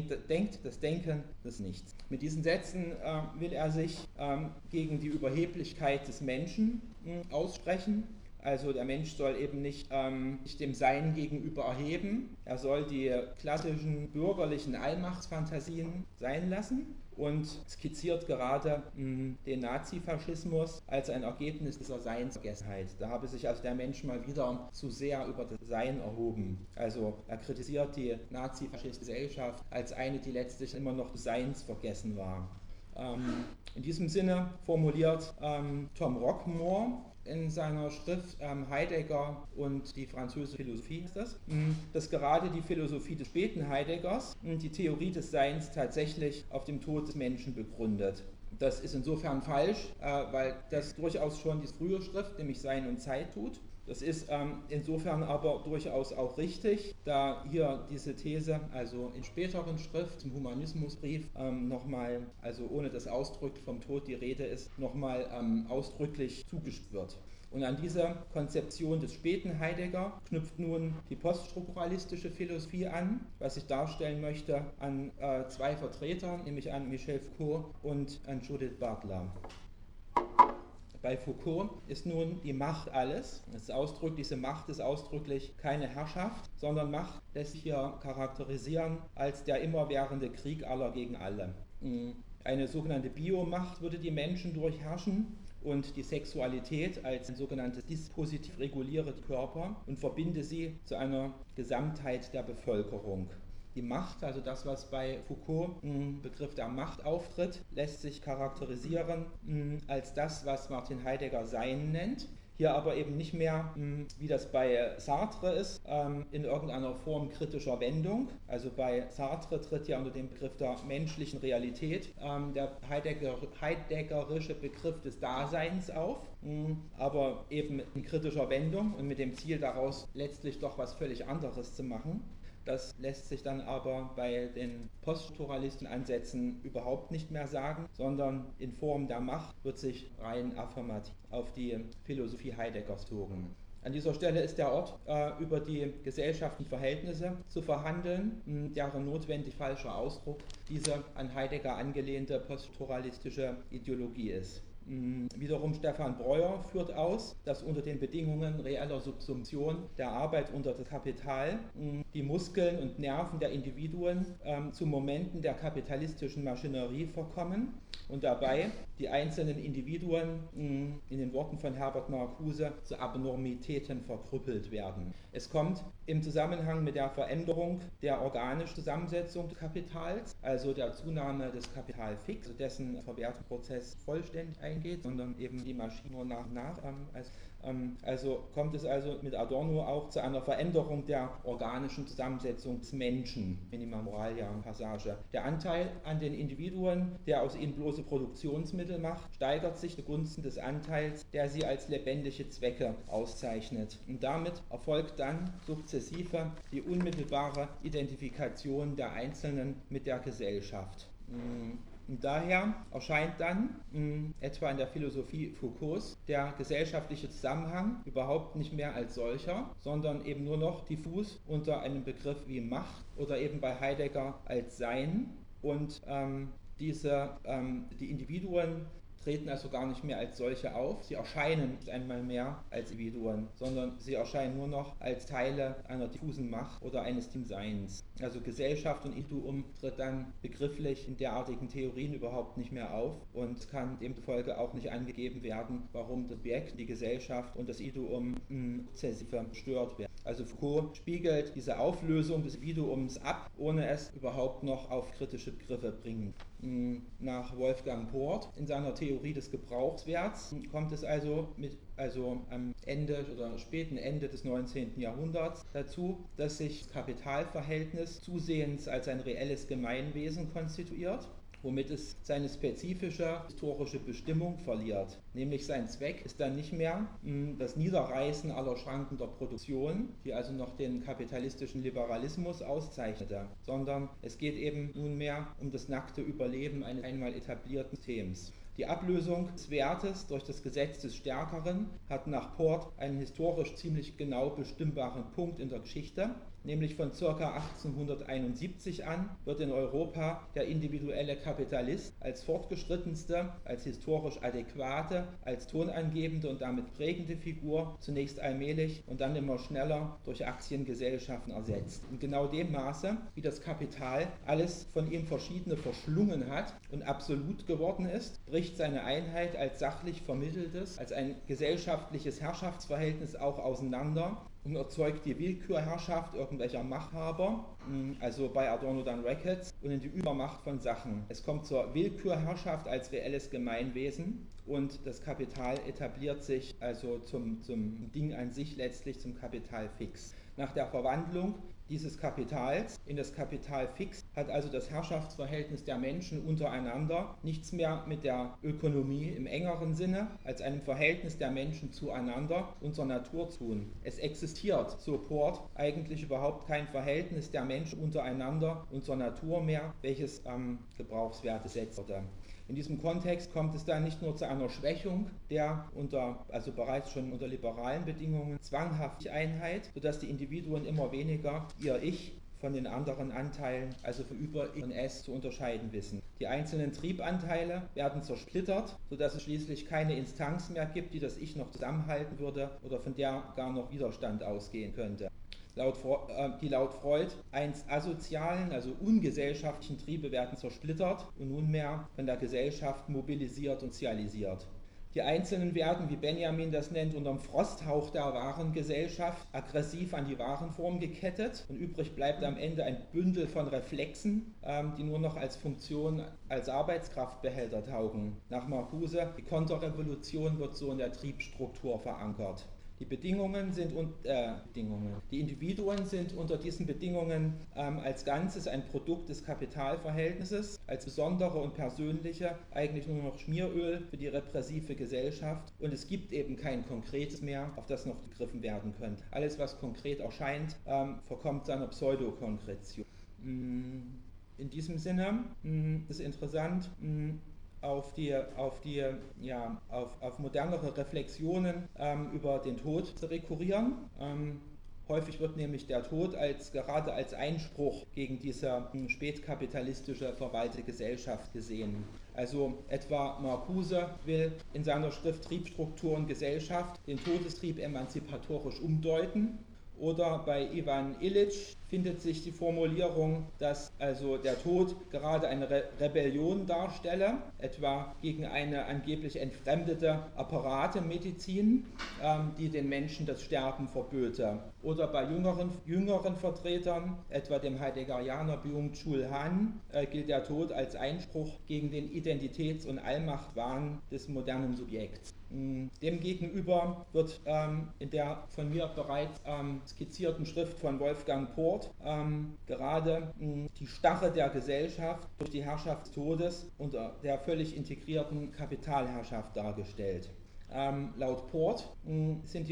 Denken des Nichts. Mit diesen Sätzen will er sich gegen die Überheblichkeit des Menschen aussprechen. Also der Mensch soll eben nicht sich dem Sein gegenüber erheben. Er soll die klassischen bürgerlichen Allmachtsfantasien sein lassen und skizziert gerade den Nazifaschismus als ein Ergebnis dieser Seinsvergessenheit. Da habe sich also der Mensch mal wieder zu sehr über das Sein erhoben. Also er kritisiert die nazifaschistische Gesellschaft als eine, die letztlich immer noch des Seins vergessen war. In diesem Sinne formuliert Tom Rockmore in seiner Schrift Heidegger und die französische Philosophie ist das, dass gerade die Philosophie des späten Heideggers die Theorie des Seins tatsächlich auf dem Tod des Menschen begründet. Das ist insofern falsch, weil das durchaus schon die frühe Schrift, nämlich Sein und Zeit, tut. Das ist insofern aber durchaus auch richtig, da hier diese These, also in späteren Schrift, im Humanismusbrief, nochmal, also ohne dass ausdrücklich vom Tod die Rede ist, nochmal ausdrücklich zugestimmt wird. Und an diese Konzeption des späten Heidegger knüpft nun die poststrukturalistische Philosophie an, was ich darstellen möchte an zwei Vertretern, nämlich an Michel Foucault und an Judith Butler. Bei Foucault ist nun die Macht alles. Diese Macht ist ausdrücklich keine Herrschaft, sondern Macht lässt sich hier charakterisieren als der immerwährende Krieg aller gegen alle. Eine sogenannte Biomacht würde die Menschen durchherrschen und die Sexualität als ein sogenanntes Dispositiv reguliere den Körper und verbinde sie zu einer Gesamtheit der Bevölkerung. Die Macht, also das, was bei Foucault im Begriff der Macht auftritt, lässt sich charakterisieren als das, was Martin Heidegger Sein nennt. Hier aber eben nicht mehr, wie das bei Sartre ist, in irgendeiner Form kritischer Wendung. Also bei Sartre tritt ja unter dem Begriff der menschlichen Realität der heideggerische Begriff des Daseins auf, aber eben in kritischer Wendung und mit dem Ziel daraus letztlich doch was völlig anderes zu machen. Das lässt sich dann aber bei den poststrukturalistischen Ansätzen überhaupt nicht mehr sagen, sondern in Form der Macht wird sich rein affirmativ auf die Philosophie Heideggers bezogen. An dieser Stelle ist der Ort, über die gesellschaftlichen Verhältnisse zu verhandeln, deren notwendig falscher Ausdruck diese an Heidegger angelehnte poststrukturalistische Ideologie ist. Wiederum Stefan Breuer führt aus, dass unter den Bedingungen reeller Subsumption der Arbeit unter das Kapital die Muskeln und Nerven der Individuen zu Momenten der kapitalistischen Maschinerie verkommen und dabei die einzelnen Individuen in den Worten von Herbert Marcuse zu Abnormitäten verkrüppelt werden. Es kommt im Zusammenhang mit der Veränderung der organischen Zusammensetzung des Kapitals, also der Zunahme des Kapitalfix, dessen Verwertungsprozess vollständig eingeht, sondern eben die Maschine nur nach und nach. Also kommt es also mit Adorno auch zu einer Veränderung der organischen Zusammensetzung des Menschen, Minima Moralia Passage. Der Anteil an den Individuen, der aus ihnen bloße Produktionsmittel macht, steigert sich zugunsten des Anteils, der sie als lebendige Zwecke auszeichnet. Und damit erfolgt dann sukzessive die unmittelbare Identifikation der Einzelnen mit der Gesellschaft. Und daher erscheint dann, etwa in der Philosophie Foucaults, der gesellschaftliche Zusammenhang überhaupt nicht mehr als solcher, sondern eben nur noch diffus unter einem Begriff wie Macht oder eben bei Heidegger als Sein. Und die Individuen treten also gar nicht mehr als solche auf. Sie erscheinen nicht einmal mehr als Individuen, sondern sie erscheinen nur noch als Teile einer diffusen Macht oder eines Seins. Also Gesellschaft und Individuum tritt dann begrifflich in derartigen Theorien überhaupt nicht mehr auf und kann demzufolge auch nicht angegeben werden, warum das Objekt, die Gesellschaft und das Individuum sukzessive gestört werden. Also Foucault spiegelt diese Auflösung des Individuums ab, ohne es überhaupt noch auf kritische Begriffe bringen. Nach Wolfgang Port in seiner Theorie des Gebrauchswerts kommt es also am Ende oder späten Ende des 19. Jahrhunderts dazu, dass sich das Kapitalverhältnis zusehends als ein reelles Gemeinwesen konstituiert, womit es seine spezifische historische Bestimmung verliert. Nämlich sein Zweck ist dann nicht mehr das Niederreißen aller Schranken der Produktion, die also noch den kapitalistischen Liberalismus auszeichnete, sondern es geht eben nunmehr um das nackte Überleben eines einmal etablierten Systems. Die Ablösung des Wertes durch das Gesetz des Stärkeren hat nach Port einen historisch ziemlich genau bestimmbaren Punkt in der Geschichte. Nämlich von ca. 1871 an wird in Europa der individuelle Kapitalist als fortgeschrittenste, als historisch adäquate, als tonangebende und damit prägende Figur zunächst allmählich und dann immer schneller durch Aktiengesellschaften ersetzt. In genau dem Maße, wie das Kapital alles von ihm Verschiedene verschlungen hat und absolut geworden ist, bricht seine Einheit als sachlich vermitteltes, als ein gesellschaftliches Herrschaftsverhältnis auch auseinander und erzeugt die Willkürherrschaft irgendwelcher Machthaber, also bei Adorno dann Rackets, und in die Übermacht von Sachen. Es kommt zur Willkürherrschaft als reelles Gemeinwesen und das Kapital etabliert sich also zum Ding an sich, letztlich zum Kapital fix. Nach der Verwandlung dieses Kapitals in das Kapital fix hat also das Herrschaftsverhältnis der Menschen untereinander nichts mehr mit der Ökonomie im engeren Sinne als einem Verhältnis der Menschen zueinander und zur Natur zu tun. Es existiert, so Port, eigentlich überhaupt kein Verhältnis der Menschen untereinander und zur Natur mehr, welches Gebrauchswerte setzte. In diesem Kontext kommt es dann nicht nur zu einer Schwächung der bereits schon unter liberalen Bedingungen zwanghaften Einheit, sodass die Individuen immer weniger ihr Ich von den anderen Anteilen, also von Über und Es, zu unterscheiden wissen. Die einzelnen Triebanteile werden zersplittert, sodass es schließlich keine Instanz mehr gibt, die das Ich noch zusammenhalten würde oder von der gar noch Widerstand ausgehen könnte. Die laut Freud einst asozialen, also ungesellschaftlichen Triebe werden zersplittert und nunmehr von der Gesellschaft mobilisiert und sozialisiert. Die Einzelnen werden, wie Benjamin das nennt, unterm Frosthauch der Warengesellschaft aggressiv an die Warenform gekettet und übrig bleibt am Ende ein Bündel von Reflexen, die nur noch als Funktion, als Arbeitskraftbehälter taugen. Nach Marcuse, die Konterrevolution wird so in der Triebstruktur verankert. Die Individuen sind unter diesen Bedingungen als Ganzes ein Produkt des Kapitalverhältnisses, als besondere und persönliche, eigentlich nur noch Schmieröl für die repressive Gesellschaft, und es gibt eben kein Konkretes mehr, auf das noch gegriffen werden könnte. Alles, was konkret erscheint, verkommt seiner Pseudokonkretion. In diesem Sinne ist interessant, auf modernere Reflexionen über den Tod zu rekurrieren. Häufig wird nämlich der Tod gerade als Einspruch gegen diese spätkapitalistische verwaltete Gesellschaft gesehen. Also etwa Marcuse will in seiner Schrift Triebstruktur und Gesellschaft den Todestrieb emanzipatorisch umdeuten. Oder bei Ivan Illich findet sich die Formulierung, dass also der Tod gerade eine Rebellion darstelle, etwa gegen eine angeblich entfremdete Apparatemedizin, die den Menschen das Sterben verböte. Oder bei jüngeren Vertretern, etwa dem Heideggerianer Byung-Chul Han, gilt der Tod als Einspruch gegen den Identitäts- und Allmachtwahn des modernen Subjekts. Demgegenüber wird in der von mir bereits skizzierten Schrift von Wolfgang Port gerade die Starre der Gesellschaft durch die Herrschaft des Todes und der völlig integrierten Kapitalherrschaft dargestellt. Laut Port sind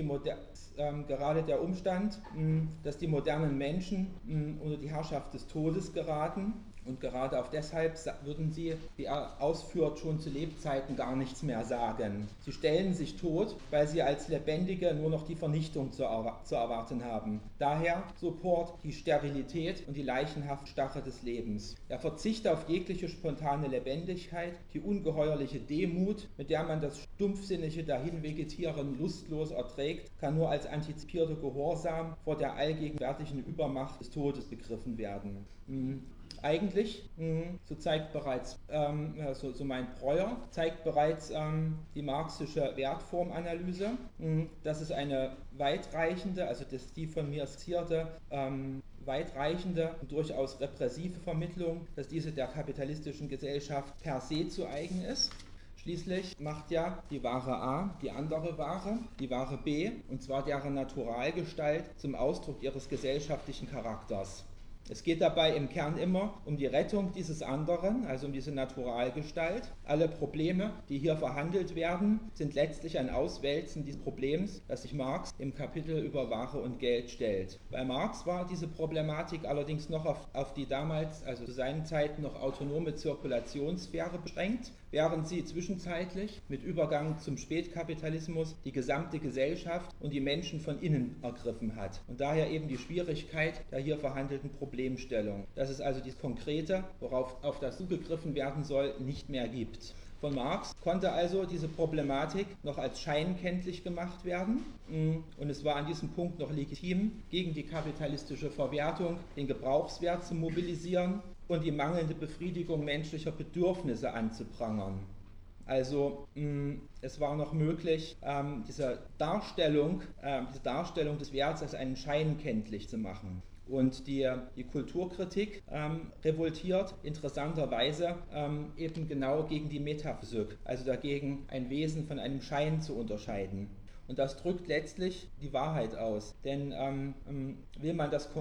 gerade der Umstand, dass die modernen Menschen unter die Herrschaft des Todes geraten, und gerade auch deshalb würden sie, wie er ausführt, schon zu Lebzeiten gar nichts mehr sagen. Sie stellen sich tot, weil sie als Lebendige nur noch die Vernichtung zu erwarten haben. Daher, so Port, die Sterilität und die leichenhafte Starre des Lebens. Der Verzicht auf jegliche spontane Lebendigkeit, die ungeheuerliche Demut, mit der man das stumpfsinnige Dahinvegetieren lustlos erträgt, kann nur als antizipierter Gehorsam vor der allgegenwärtigen Übermacht des Todes begriffen werden. Eigentlich, so zeigt bereits, so meint Breuer, zeigt bereits die marxische Wertformanalyse, dass es eine weitreichende, also die von mir skizzierte, weitreichende und durchaus repressive Vermittlung, dass diese der kapitalistischen Gesellschaft per se zu eigen ist. Schließlich macht ja die Ware A die andere Ware, die Ware B, und zwar deren Naturalgestalt, zum Ausdruck ihres gesellschaftlichen Charakters. Es geht dabei im Kern immer um die Rettung dieses anderen, also um diese Naturalgestalt. Alle Probleme, die hier verhandelt werden, sind letztlich ein Auswälzen dieses Problems, das sich Marx im Kapitel über Ware und Geld stellt. Bei Marx war diese Problematik allerdings noch auf die damals, also zu seinen Zeiten noch autonome Zirkulationssphäre beschränkt. während sie zwischenzeitlich mit Übergang zum Spätkapitalismus die gesamte Gesellschaft und die Menschen von innen ergriffen hat. Und daher eben die Schwierigkeit der hier verhandelten Problemstellung, dass es also dieses Konkrete, auf das zugegriffen werden soll, nicht mehr gibt. Von Marx konnte also diese Problematik noch als scheinkenntlich gemacht werden und es war an diesem Punkt noch legitim, gegen die kapitalistische Verwertung den Gebrauchswert zu mobilisieren und die mangelnde Befriedigung menschlicher Bedürfnisse anzuprangern. Also es war noch möglich, diese Darstellung des Werts als einen Schein kenntlich zu machen. Und die Kulturkritik revoltiert interessanterweise eben genau gegen die Metaphysik, also dagegen, ein Wesen von einem Schein zu unterscheiden. Und das drückt letztlich die Wahrheit aus. Denn will man das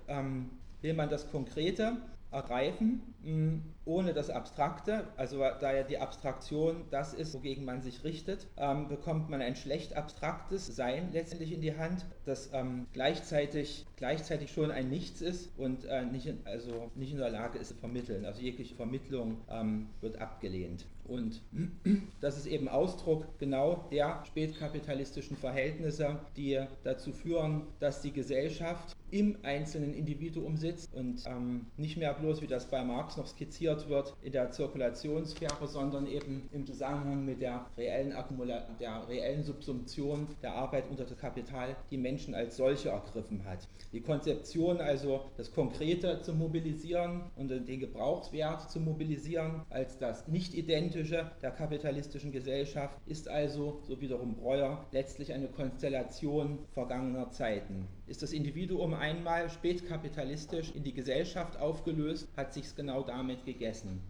Konkrete ergreifen, ohne das Abstrakte, also da ja die Abstraktion das ist, wogegen man sich richtet, bekommt man ein schlecht abstraktes Sein letztendlich in die Hand, das gleichzeitig schon ein Nichts ist und nicht in der Lage ist zu vermitteln. Also jegliche Vermittlung wird abgelehnt. Und das ist eben Ausdruck genau der spätkapitalistischen Verhältnisse, die dazu führen, dass die Gesellschaft im einzelnen Individuum sitzt und nicht mehr bloß, wie das bei Marx noch skizziert wird, in der Zirkulationssphäre, sondern eben im Zusammenhang mit der reellen Subsumption der Arbeit unter das Kapital die Menschen als solche ergriffen hat. Die Konzeption, also das Konkrete zu mobilisieren und den Gebrauchswert zu mobilisieren als das Nicht-Identische der kapitalistischen Gesellschaft, ist also, so wiederum Breuer, letztlich eine Konstellation vergangener Zeiten. Ist das Individuum einmal spätkapitalistisch in die Gesellschaft aufgelöst, hat sich's genau damit gegessen.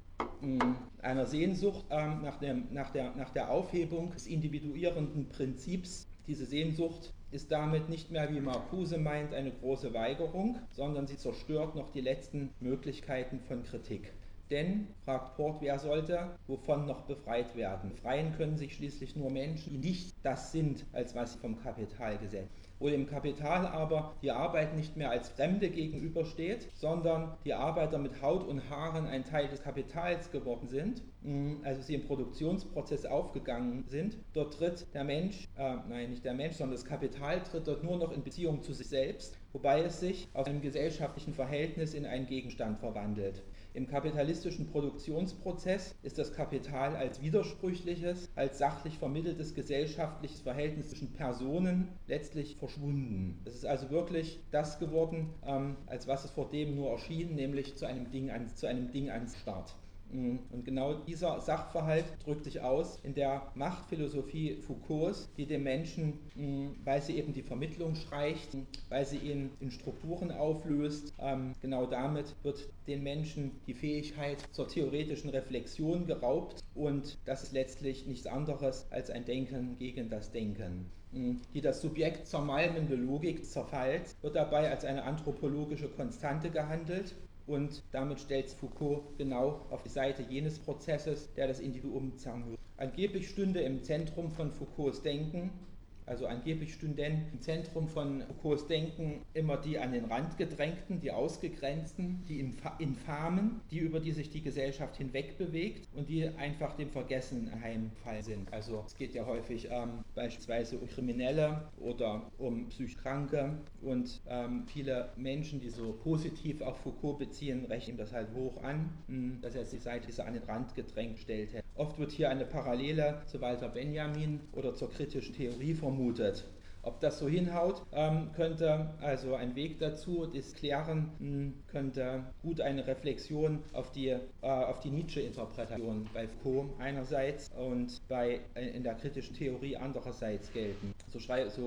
Einer Sehnsucht nach der Aufhebung des individuierenden Prinzips. Diese Sehnsucht ist damit nicht mehr, wie Marcuse meint, eine große Weigerung, sondern sie zerstört noch die letzten Möglichkeiten von Kritik. Denn, fragt Port, wer sollte wovon noch befreit werden? Befreien können sich schließlich nur Menschen, die nicht das sind, als was sie vom Kapital gesetzt. Wo dem Kapital aber die Arbeit nicht mehr als Fremde gegenübersteht, sondern die Arbeiter mit Haut und Haaren ein Teil des Kapitals geworden sind, also sie im Produktionsprozess aufgegangen sind, dort tritt der Mensch, nicht der Mensch, sondern das Kapital tritt dort nur noch in Beziehung zu sich selbst, wobei es sich aus einem gesellschaftlichen Verhältnis in einen Gegenstand verwandelt. Im kapitalistischen Produktionsprozess ist das Kapital als widersprüchliches, als sachlich vermitteltes gesellschaftliches Verhältnis zwischen Personen letztlich verschwunden. Es ist also wirklich das geworden, als was es vor dem nur erschien, nämlich zu einem Ding ans Start. Und genau dieser Sachverhalt drückt sich aus in der Machtphilosophie Foucaults, die dem Menschen, weil sie eben die Vermittlung streicht, weil sie ihn in Strukturen auflöst, genau damit wird den Menschen die Fähigkeit zur theoretischen Reflexion geraubt und das ist letztlich nichts anderes als ein Denken gegen das Denken. Die das Subjekt zermalmende Logik zerfällt, wird dabei als eine anthropologische Konstante gehandelt. Und damit stellt Foucault genau auf die Seite jenes Prozesses, der das Individuum zermürbt. Angeblich stünde im Zentrum von Foucaults Denken, also angeblich stünden im Zentrum von Foucaults Denken immer die an den Rand gedrängten, die Ausgegrenzten, die Infamen, die über die sich die Gesellschaft hinweg bewegt und die einfach dem Vergessen heimfallen sind. Also es geht ja häufig beispielsweise um Kriminelle oder um psychisch Kranke und viele Menschen, die so positiv auf Foucault beziehen, rechnen das halt hoch an, dass er sich seit dieser an den Rand gedrängt stellt hätte. Oft wird hier eine Parallele zu Walter Benjamin oder zur kritischen Theorie vermutet. Ob das so hinhaut, könnte also ein Weg dazu, das klären, könnte gut eine Reflexion auf die Nietzsche-Interpretation bei Foucault einerseits und in der kritischen Theorie andererseits gelten. So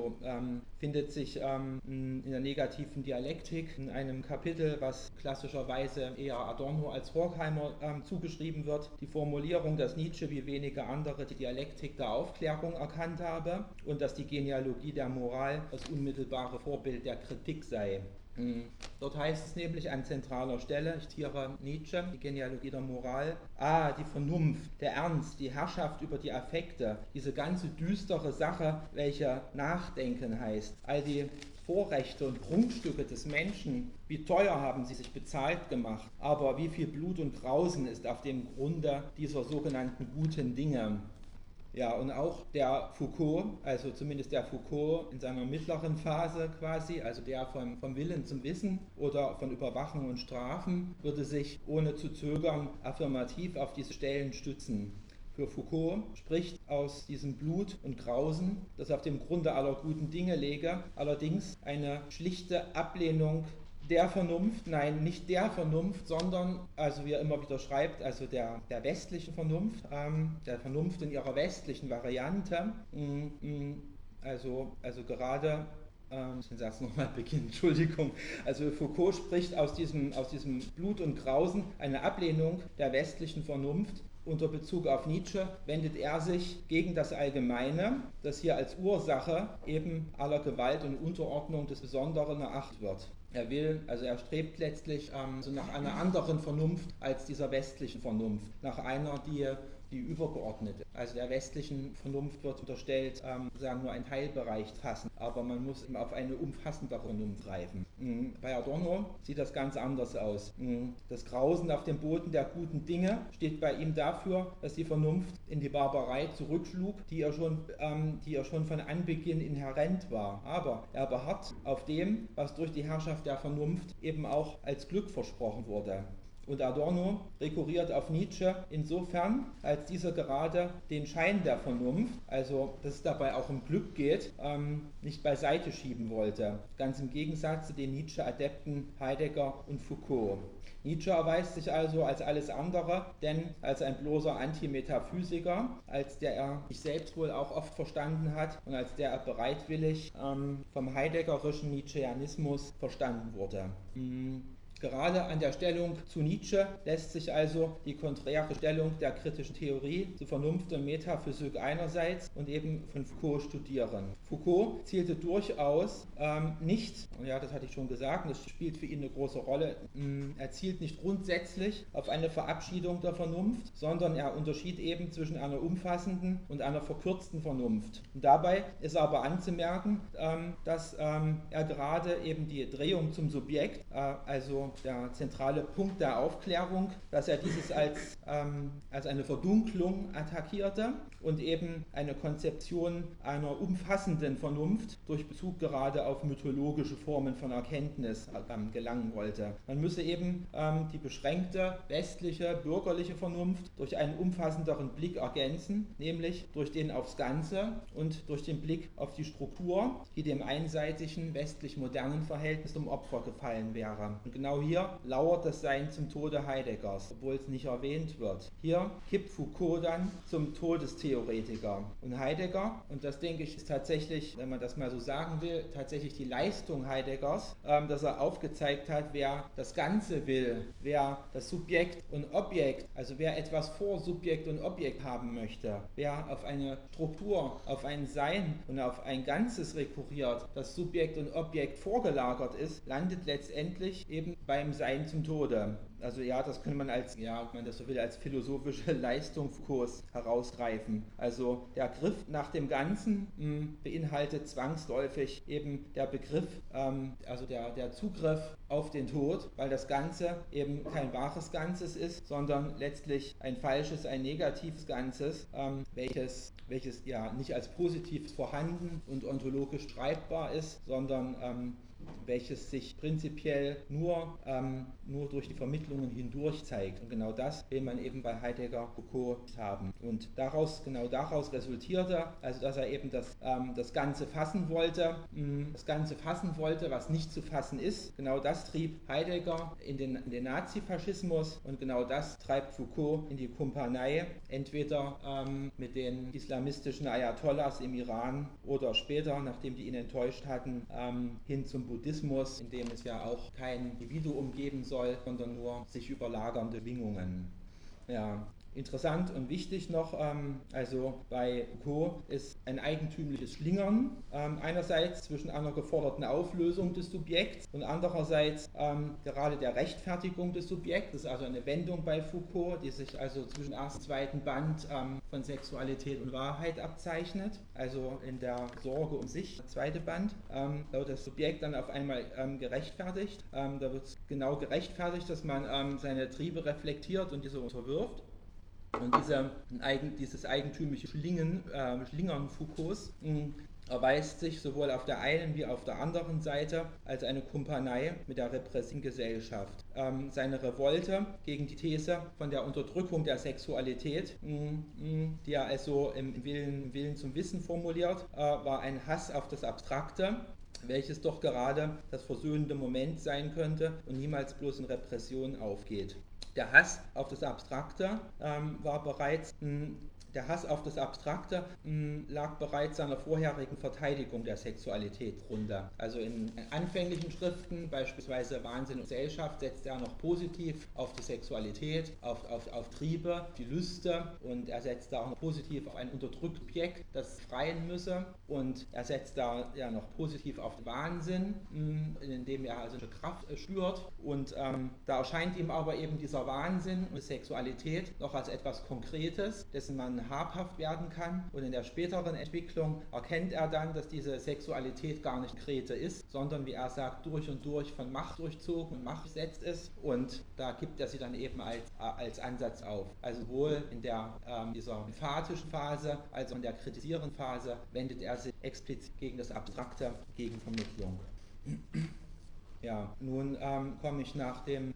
findet sich in der negativen Dialektik in einem Kapitel, was klassischerweise eher Adorno als Horkheimer zugeschrieben wird, die Formulierung, dass Nietzsche wie wenige andere die Dialektik der Aufklärung erkannt habe und dass die Genealogie der Moral das unmittelbare Vorbild der Kritik sei. Dort heißt es nämlich an zentraler Stelle, ich zitiere Nietzsche, die Genealogie der Moral, die Vernunft, der Ernst, die Herrschaft über die Affekte, diese ganze düstere Sache, welche Nachdenken heißt, all die Vorrechte und Prunkstücke des Menschen, wie teuer haben sie sich bezahlt gemacht, aber wie viel Blut und Grausen ist auf dem Grunde dieser sogenannten guten Dinge. Ja, und auch der Foucault, also zumindest der Foucault in seiner mittleren Phase quasi, also der vom Willen zum Wissen oder von Überwachung und Strafen, würde sich ohne zu zögern affirmativ auf diese Stellen stützen. Für Foucault spricht aus diesem Blut und Grausen, das auf dem Grunde aller guten Dinge läge, allerdings eine schlichte Ablehnung der Vernunft, nein, nicht der Vernunft, sondern, also wie er immer wieder schreibt, also der westlichen Vernunft, der Vernunft in ihrer westlichen Variante, also gerade, ich den Satz nochmal beginnen, Entschuldigung, also Foucault spricht aus diesem Blut und Grausen eine Ablehnung der westlichen Vernunft. Unter Bezug auf Nietzsche wendet er sich gegen das Allgemeine, das hier als Ursache eben aller Gewalt und Unterordnung des Besonderen erachtet wird. Er strebt letztlich so nach einer anderen Vernunft als dieser westlichen Vernunft, nach einer, die übergeordnet ist. Also der westlichen Vernunft wird unterstellt, nur einen Teilbereich fassen, aber man muss eben auf eine umfassendere Vernunft greifen. Bei Adorno sieht das ganz anders aus. Das Grausen auf dem Boden der guten Dinge steht bei ihm dafür, dass die Vernunft in die Barbarei zurückschlug, die ihr schon von Anbeginn inhärent war. Aber er beharrt auf dem, was durch die Herrschaft der Vernunft eben auch als Glück versprochen wurde. Und Adorno rekurriert auf Nietzsche insofern, als dieser gerade den Schein der Vernunft, also dass es dabei auch um Glück geht, nicht beiseite schieben wollte. Ganz im Gegensatz zu den Nietzsche-Adepten Heidegger und Foucault. Nietzsche erweist sich also als alles andere, denn als ein bloßer Antimetaphysiker, als der er sich selbst wohl auch oft verstanden hat und als der er bereitwillig vom heideggerischen Nietzscheanismus verstanden wurde. Gerade an der Stellung zu Nietzsche lässt sich also die konträre Stellung der kritischen Theorie zu Vernunft und Metaphysik einerseits und eben von Foucault studieren. Foucault zielte durchaus nicht, ja, das hatte ich schon gesagt, das spielt für ihn eine große Rolle, er zielt nicht grundsätzlich auf eine Verabschiedung der Vernunft, sondern er unterschied eben zwischen einer umfassenden und einer verkürzten Vernunft. Und dabei ist aber anzumerken, dass er gerade eben die Drehung zum Subjekt, also der zentrale Punkt der Aufklärung, dass er dieses als eine Verdunklung attackierte und eben eine Konzeption einer umfassenden Vernunft durch Bezug gerade auf mythologische Formen von Erkenntnis gelangen wollte. Man müsse eben die beschränkte westliche bürgerliche Vernunft durch einen umfassenderen Blick ergänzen, nämlich durch den aufs Ganze und durch den Blick auf die Struktur, die dem einseitigen westlich-modernen Verhältnis zum Opfer gefallen wäre. Und genau hier lauert das Sein zum Tode Heideggers, obwohl es nicht erwähnt wird. Hier kippt Foucault dann zum Todestheoretiker. Und Heidegger, und das denke ich ist tatsächlich, wenn man das mal so sagen will, tatsächlich die Leistung Heideggers, dass er aufgezeigt hat, wer das Ganze will, wer das Subjekt und Objekt, also wer etwas vor Subjekt und Objekt haben möchte, wer auf eine Struktur, auf ein Sein und auf ein Ganzes rekurriert, das Subjekt und Objekt vorgelagert ist, landet letztendlich eben beim Sein zum Tode. Also ja, das könnte man als, ja, wenn man das so will, als philosophische Leistungskurs herausgreifen. Also der Griff nach dem Ganzen beinhaltet zwangsläufig eben der Begriff, also der Zugriff auf den Tod, weil das Ganze eben kein wahres Ganzes ist, sondern letztlich ein falsches, ein negatives Ganzes, welches ja nicht als positiv vorhanden und ontologisch streitbar ist, sondern welches sich prinzipiell nur durch die Vermittlungen hindurch zeigt. Und genau das will man eben bei Heidegger Foucault haben. Und daraus resultierte, also dass er eben das Ganze fassen wollte, was nicht zu fassen ist. Genau das trieb Heidegger in den Nazifaschismus und genau das treibt Foucault in die Kumpanei, entweder mit den islamistischen Ayatollahs im Iran oder später, nachdem die ihn enttäuscht hatten, hin zum Buddhismus, in dem es ja auch kein Individuum geben soll, sondern nur sich überlagernde Schwingungen. Ja. Interessant und wichtig noch, also bei Foucault ist ein eigentümliches Schlingern einerseits zwischen einer geforderten Auflösung des Subjekts und andererseits gerade der Rechtfertigung des Subjekts, also eine Wendung bei Foucault, die sich also zwischen ersten und zweiten Band von Sexualität und Wahrheit abzeichnet, also in der Sorge um sich, der zweite Band, wird das Subjekt dann auf einmal gerechtfertigt. Da wird es genau gerechtfertigt, dass man seine Triebe reflektiert und diese unterwirft. Und dieses eigentümliche Schlingern Foucaults erweist sich sowohl auf der einen wie auf der anderen Seite als eine Kumpanei mit der repressiven Gesellschaft. Seine Revolte gegen die These von der Unterdrückung der Sexualität, die er also im Willen zum Wissen formuliert, war ein Hass auf das Abstrakte, welches doch gerade das versöhnende Moment sein könnte und niemals bloß in Repression aufgeht. Der Hass auf das Abstrakte lag bereits seiner vorherigen Verteidigung der Sexualität zugrunde. Also in anfänglichen Schriften, beispielsweise Wahnsinn und Gesellschaft, setzt er noch positiv auf die Sexualität, auf Triebe, die Lüste, und er setzt da auch noch positiv auf ein unterdrücktes Objekt, das freien müsse, und er setzt da ja noch positiv auf den Wahnsinn, indem er also eine Kraft spürt, und da erscheint ihm aber eben dieser Wahnsinn und die Sexualität noch als etwas Konkretes, dessen man habhaft werden kann, und in der späteren Entwicklung erkennt er dann, dass diese Sexualität gar nicht Krete ist, sondern, wie er sagt, durch und durch von Macht durchzogen und Macht besetzt ist, und da gibt er sie dann eben als Ansatz auf. Also sowohl in dieser emphatischen Phase als auch in der kritisierenden Phase wendet er sich explizit gegen das Abstrakte, gegen Vermittlung. Ja, nun komme ich nach dem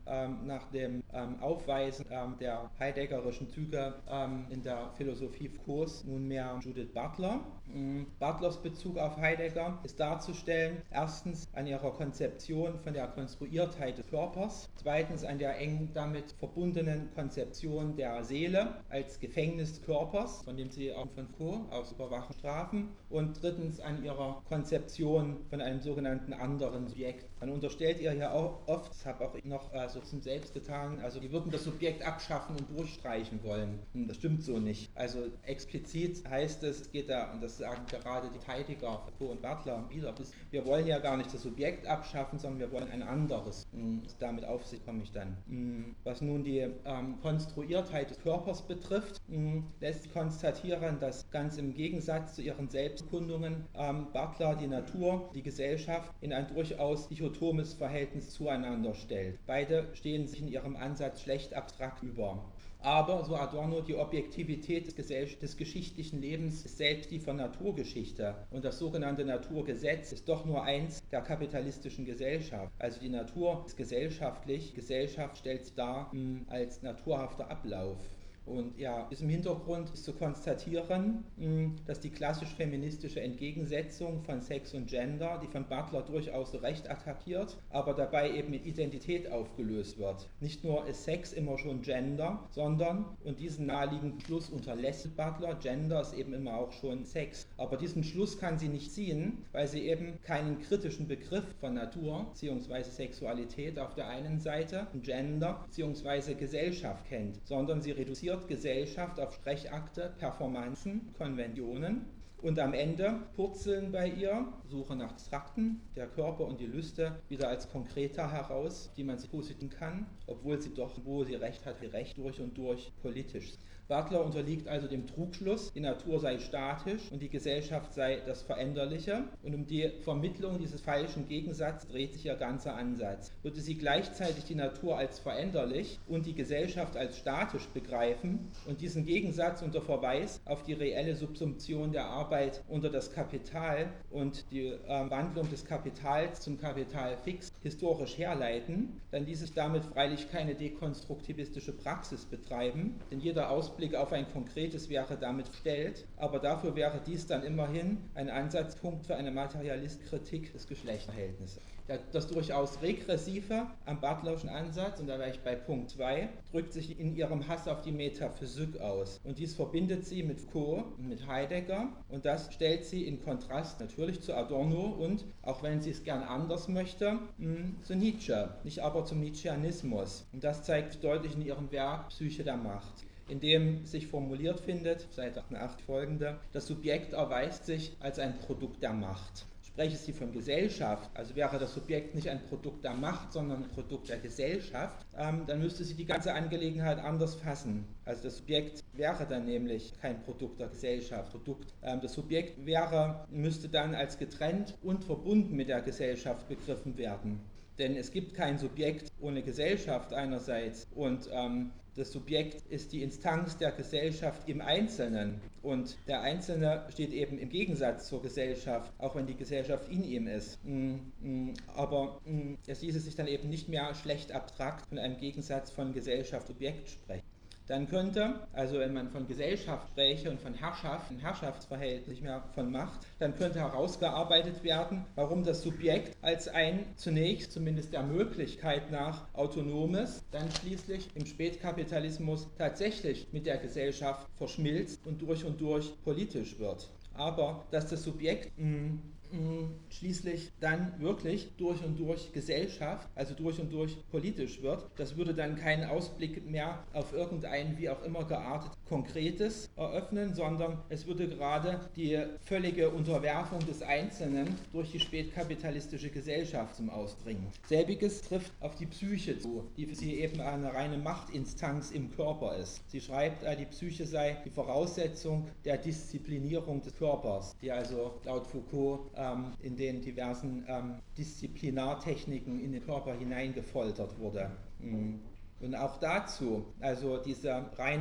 Aufweisen der heideggerischen Züge in der Philosophie Foucaults nunmehr Judith Butler. Butlers Bezug auf Heidegger ist darzustellen, erstens an ihrer Konzeption von der Konstruiertheit des Körpers, zweitens an der eng damit verbundenen Konzeption der Seele als Gefängnis des Körpers, von dem sie auch von Foucault aus Überwachen strafen, und drittens an ihrer Konzeption von einem sogenannten anderen Subjekt. Man unterstellt ihr ja auch oft, das habe auch ich noch so zum Selbst getan, also die würden das Subjekt abschaffen und durchstreichen wollen. Das stimmt so nicht. Also explizit heißt es geht da, und das sagen gerade die Heidegger, Foucault und Butler wieder, wir wollen ja gar nicht das Subjekt abschaffen, sondern wir wollen ein anderes. Damit auf sich komme ich dann. Was nun die Konstruiertheit des Körpers betrifft, lässt sich konstatieren, dass ganz im Gegensatz zu ihren Selbstkundungen Butler die Natur, die Gesellschaft in ein durchaus dichotomes Verhältnis zueinander stellt. Beide stehen sich in ihrem Ansatz schlecht abstrakt über. Aber, so Adorno, die Objektivität des geschichtlichen Lebens ist selbst die von Naturgeschichte, und das sogenannte Naturgesetz ist doch nur eins der kapitalistischen Gesellschaft. Also die Natur ist gesellschaftlich, Gesellschaft stellt sich dar als naturhafter Ablauf. Und ja, diesem Hintergrund ist zu konstatieren, dass die klassisch-feministische Entgegensetzung von Sex und Gender, die von Butler durchaus so recht attackiert, aber dabei eben mit Identität aufgelöst wird. Nicht nur ist Sex immer schon Gender, sondern, und diesen naheliegenden Schluss unterlässt Butler, Gender ist eben immer auch schon Sex. Aber diesen Schluss kann sie nicht ziehen, weil sie eben keinen kritischen Begriff von Natur bzw. Sexualität auf der einen Seite und Gender bzw. Gesellschaft kennt, sondern sie reduziert Gesellschaft auf Sprechakte, Performanzen, Konventionen, und am Ende purzeln bei ihr, Suche nach Abstrakten, der Körper und die Lüste wieder als konkreter heraus, die man sich positionieren kann, obwohl sie doch, wo sie recht hat, wie recht durch und durch politisch. Butler unterliegt also dem Trugschluss, die Natur sei statisch und die Gesellschaft sei das Veränderliche, und um die Vermittlung dieses falschen Gegensatzes dreht sich ihr ganzer Ansatz. Würde sie gleichzeitig die Natur als veränderlich und die Gesellschaft als statisch begreifen und diesen Gegensatz unter Verweis auf die reelle Subsumption der Arbeit unter das Kapital und die Wandlung des Kapitals zum Kapital fix historisch herleiten, dann ließ sich damit freilich keine dekonstruktivistische Praxis betreiben, denn jeder Ausblick auf ein konkretes wäre damit gestellt, aber dafür wäre dies dann immerhin ein Ansatzpunkt für eine Materialistkritik des Geschlechterverhältnisses. Das durchaus Regressive am Butlerschen Ansatz, und da wäre ich bei Punkt 2, drückt sich in ihrem Hass auf die Metaphysik aus. Und dies verbindet sie mit Foucault und mit Heidegger, und das stellt sie in Kontrast natürlich zu Adorno und, auch wenn sie es gern anders möchte, zu Nietzsche, nicht aber zum Nietzscheanismus. Und das zeigt sich deutlich in ihrem Werk Psyche der Macht. in dem sich formuliert findet, Seite 88 folgende, das Subjekt erweist sich als ein Produkt der Macht. Spreche sie von Gesellschaft, also wäre das Subjekt nicht ein Produkt der Macht, sondern ein Produkt der Gesellschaft, dann müsste sie die ganze Angelegenheit anders fassen. Also das Subjekt wäre dann nämlich kein Produkt der Gesellschaft. Das Subjekt müsste dann als getrennt und verbunden mit der Gesellschaft begriffen werden. Denn es gibt kein Subjekt ohne Gesellschaft einerseits und das Subjekt ist die Instanz der Gesellschaft im Einzelnen und der Einzelne steht eben im Gegensatz zur Gesellschaft, auch wenn die Gesellschaft in ihm ist. Aber es ließe sich dann eben nicht mehr schlecht abstrakt von einem Gegensatz von Gesellschaft-Objekt sprechen. Dann könnte, also wenn man von Gesellschaft spräche und von Herrschaft, ein Herrschaftsverhältnis, nicht mehr von Macht, dann könnte herausgearbeitet werden, warum das Subjekt als ein zunächst, zumindest der Möglichkeit nach, autonomes, dann schließlich im Spätkapitalismus tatsächlich mit der Gesellschaft verschmilzt und durch politisch wird. Aber dass das Subjekt schließlich dann wirklich durch und durch Gesellschaft, also durch und durch politisch wird, das würde dann keinen Ausblick mehr auf irgendein wie auch immer geartet Konkretes eröffnen, sondern es würde gerade die völlige Unterwerfung des Einzelnen durch die spätkapitalistische Gesellschaft zum Ausdruck bringen. Selbiges trifft auf die Psyche zu, die für sie eben eine reine Machtinstanz im Körper ist. Sie schreibt, die Psyche sei die Voraussetzung der Disziplinierung des Körpers, die also laut Foucault in den diversen Disziplinartechniken in den Körper hineingefoltert wurde. Und auch dazu, also diese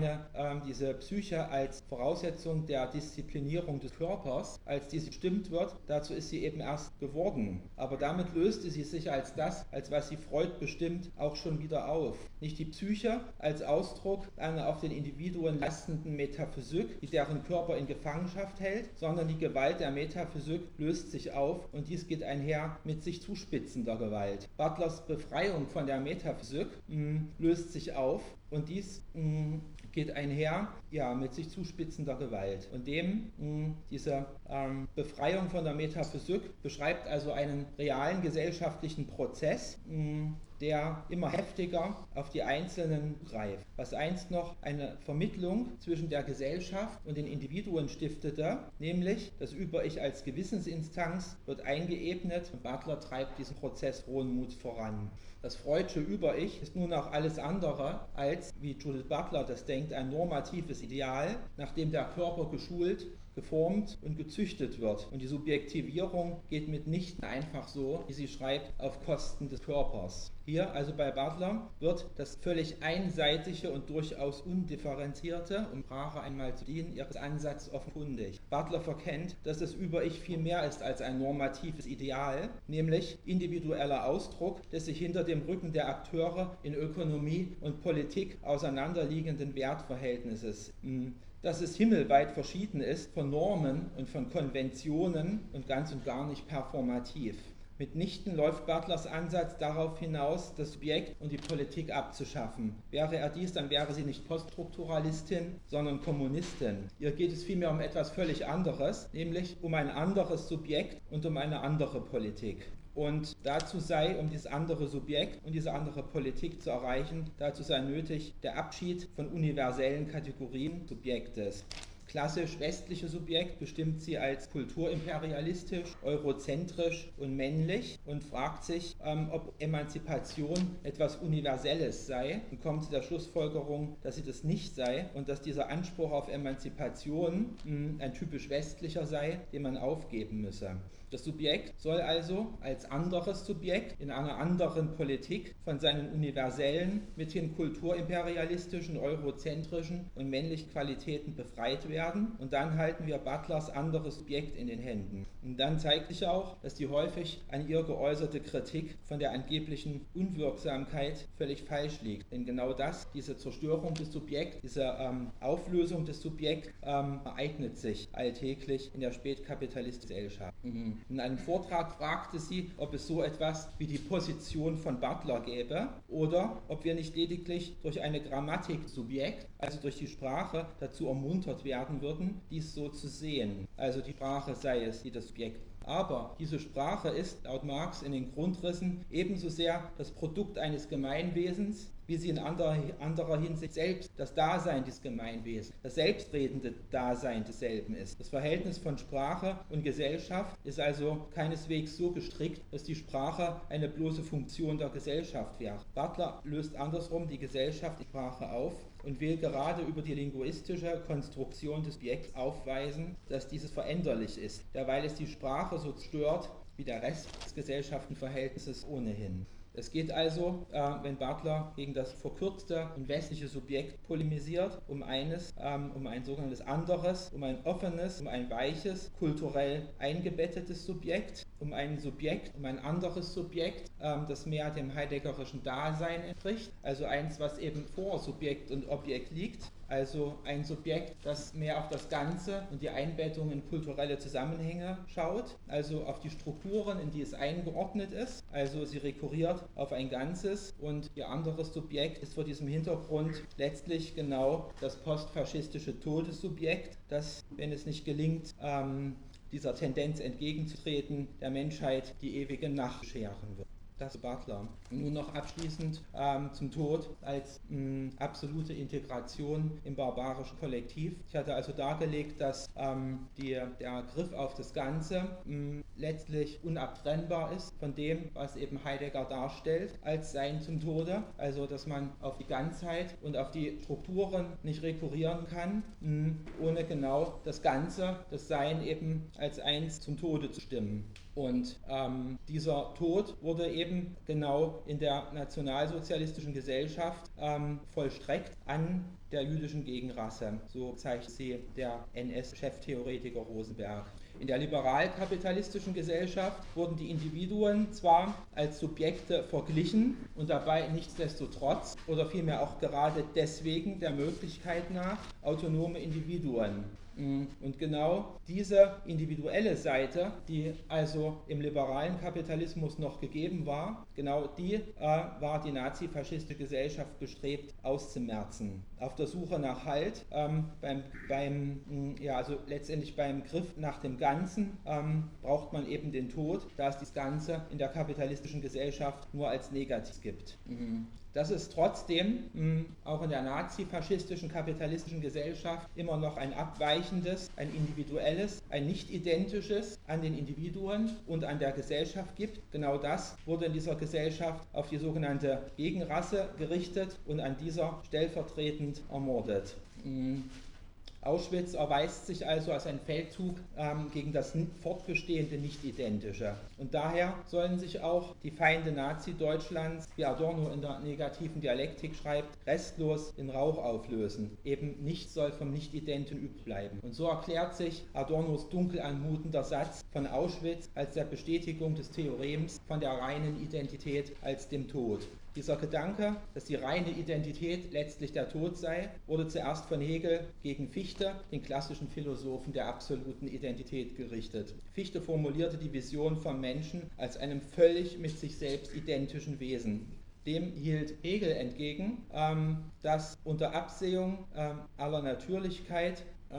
Psyche als Voraussetzung der Disziplinierung des Körpers, als diese bestimmt wird, dazu ist sie eben erst geworden. Aber damit löste sie sich als was sie Freud bestimmt, auch schon wieder auf. Nicht die Psyche als Ausdruck einer auf den Individuen lastenden Metaphysik, die deren Körper in Gefangenschaft hält, sondern die Gewalt der Metaphysik löst sich auf und dies geht einher mit sich zuspitzender Gewalt. Butlers Befreiung von der Metaphysik löst sich auf und dies geht einher mit sich zuspitzender Gewalt. Und diese Befreiung von der Metaphysik beschreibt also einen realen gesellschaftlichen Prozess, der immer heftiger auf die Einzelnen greift. Was einst noch eine Vermittlung zwischen der Gesellschaft und den Individuen stiftete, nämlich das Über-Ich als Gewissensinstanz, wird eingeebnet und Butler treibt diesen Prozess frohen Muts voran. Das Freudsche Über-Ich ist nun auch alles andere als, wie Judith Butler das denkt, ein normatives Ideal, nach dem der Körper geschult, geformt und gezüchtet wird. Und die Subjektivierung geht mitnichten einfach so, wie sie schreibt, auf Kosten des Körpers. Hier, also bei Butler, wird das völlig einseitige und durchaus undifferenzierte, um Sprache einmal zu dienen, ihres Ansatzes offenkundig. Butler verkennt, dass das Über-Ich viel mehr ist als ein normatives Ideal, nämlich individueller Ausdruck des sich hinter dem Rücken der Akteure in Ökonomie und Politik auseinanderliegenden Wertverhältnisses. Dass es himmelweit verschieden ist von Normen und von Konventionen und ganz und gar nicht performativ. Mitnichten läuft Butlers Ansatz darauf hinaus, das Subjekt und die Politik abzuschaffen. Wäre er dies, dann wäre sie nicht Poststrukturalistin, sondern Kommunistin. Ihr geht es vielmehr um etwas völlig anderes, nämlich um ein anderes Subjekt und um eine andere Politik. Und dazu sei, um dieses andere Subjekt und diese andere Politik zu erreichen, dazu sei nötig der Abschied von universellen Kategorien Subjektes. Klassisch westliche Subjekt bestimmt sie als kulturimperialistisch, eurozentrisch und männlich und fragt sich, ob Emanzipation etwas Universelles sei und kommt zu der Schlussfolgerung, dass sie das nicht sei und dass dieser Anspruch auf Emanzipation ein typisch westlicher sei, den man aufgeben müsse. Das Subjekt soll also als anderes Subjekt in einer anderen Politik von seinen universellen, mithin kulturimperialistischen, eurozentrischen und männlichen Qualitäten befreit werden. Und dann halten wir Butlers anderes Subjekt in den Händen. Und dann zeigt sich auch, dass die häufig an ihr geäußerte Kritik von der angeblichen Unwirksamkeit völlig falsch liegt. Denn genau das, diese Zerstörung des Subjekts, diese Auflösung des Subjekts ereignet sich alltäglich in der spätkapitalistischen Gesellschaft. In einem Vortrag fragte sie, ob es so etwas wie die Position von Butler gäbe oder ob wir nicht lediglich durch eine Grammatik Subjekt, also durch die Sprache, dazu ermuntert werden werden würden, dies so zu sehen. Also die Sprache sei es, die das Subjekt. Aber diese Sprache ist laut Marx in den Grundrissen ebenso sehr das Produkt eines Gemeinwesens, wie sie in anderer Hinsicht selbst das Dasein des Gemeinwesens, das selbstredende Dasein desselben ist. Das Verhältnis von Sprache und Gesellschaft ist also keineswegs so gestrickt, dass die Sprache eine bloße Funktion der Gesellschaft wäre. Butler löst andersrum die Gesellschaft, die Sprache auf und will gerade über die linguistische Konstruktion des Subjekts aufweisen, dass dieses veränderlich ist, derweil es die Sprache so stört wie der Rest des Gesellschaftenverhältnisses ohnehin. Es geht also, wenn Butler gegen das verkürzte und westliche Subjekt polemisiert, um ein sogenanntes anderes, um ein offenes, um ein weiches, kulturell eingebettetes Subjekt, um ein anderes Subjekt, das mehr dem heideggerischen Dasein entspricht, also eins, was eben vor Subjekt und Objekt liegt. Also ein Subjekt, das mehr auf das Ganze und die Einbettung in kulturelle Zusammenhänge schaut, also auf die Strukturen, in die es eingeordnet ist. Also sie rekurriert auf ein Ganzes und ihr anderes Subjekt ist vor diesem Hintergrund letztlich genau das postfaschistische Todessubjekt, das, wenn es nicht gelingt, dieser Tendenz entgegenzutreten, der Menschheit die ewige Nacht scheren wird. Das ist Butler. Nun noch abschließend zum Tod als absolute Integration im barbarischen Kollektiv. Ich hatte also dargelegt, dass der Griff auf das Ganze letztlich unabtrennbar ist von dem, was eben Heidegger darstellt als Sein zum Tode. Also dass man auf die Ganzheit und auf die Strukturen nicht rekurrieren kann, ohne genau das Ganze, das Sein eben als eins zum Tode zu stimmen. Und dieser Tod wurde eben genau in der nationalsozialistischen Gesellschaft vollstreckt an der jüdischen Gegenrasse. So zeigt sie der NS-Cheftheoretiker Rosenberg. In der liberal-kapitalistischen Gesellschaft wurden die Individuen zwar als Subjekte verglichen und dabei nichtsdestotrotz oder vielmehr auch gerade deswegen der Möglichkeit nach autonome Individuen. Und genau diese individuelle Seite, die also im liberalen Kapitalismus noch gegeben war, genau die war die nazifaschistische Gesellschaft bestrebt auszumerzen. Auf der Suche nach Halt, letztendlich beim Griff nach dem Ganzen, braucht man eben den Tod, da es das Ganze in der kapitalistischen Gesellschaft nur als Negativ gibt. Dass es trotzdem auch in der nazifaschistischen kapitalistischen Gesellschaft immer noch ein abweichendes, ein individuelles, ein nicht identisches an den Individuen und an der Gesellschaft gibt. Genau das wurde in dieser Gesellschaft auf die sogenannte Gegenrasse gerichtet und an dieser stellvertretend ermordet. Auschwitz erweist sich also als ein Feldzug gegen das fortbestehende Nicht-Identische. Und daher sollen sich auch die Feinde Nazi-Deutschlands, wie Adorno in der negativen Dialektik schreibt, restlos in Rauch auflösen. Eben nichts soll vom Nicht-Identen übrig bleiben. Und so erklärt sich Adornos dunkel anmutender Satz von Auschwitz als der Bestätigung des Theorems von der reinen Identität als dem Tod. Dieser Gedanke, dass die reine Identität letztlich der Tod sei, wurde zuerst von Hegel gegen Fichte, den klassischen Philosophen der absoluten Identität, gerichtet. Fichte formulierte die Vision vom Menschen als einem völlig mit sich selbst identischen Wesen. Dem hielt Hegel entgegen, dass unter Absehung aller Natürlichkeit,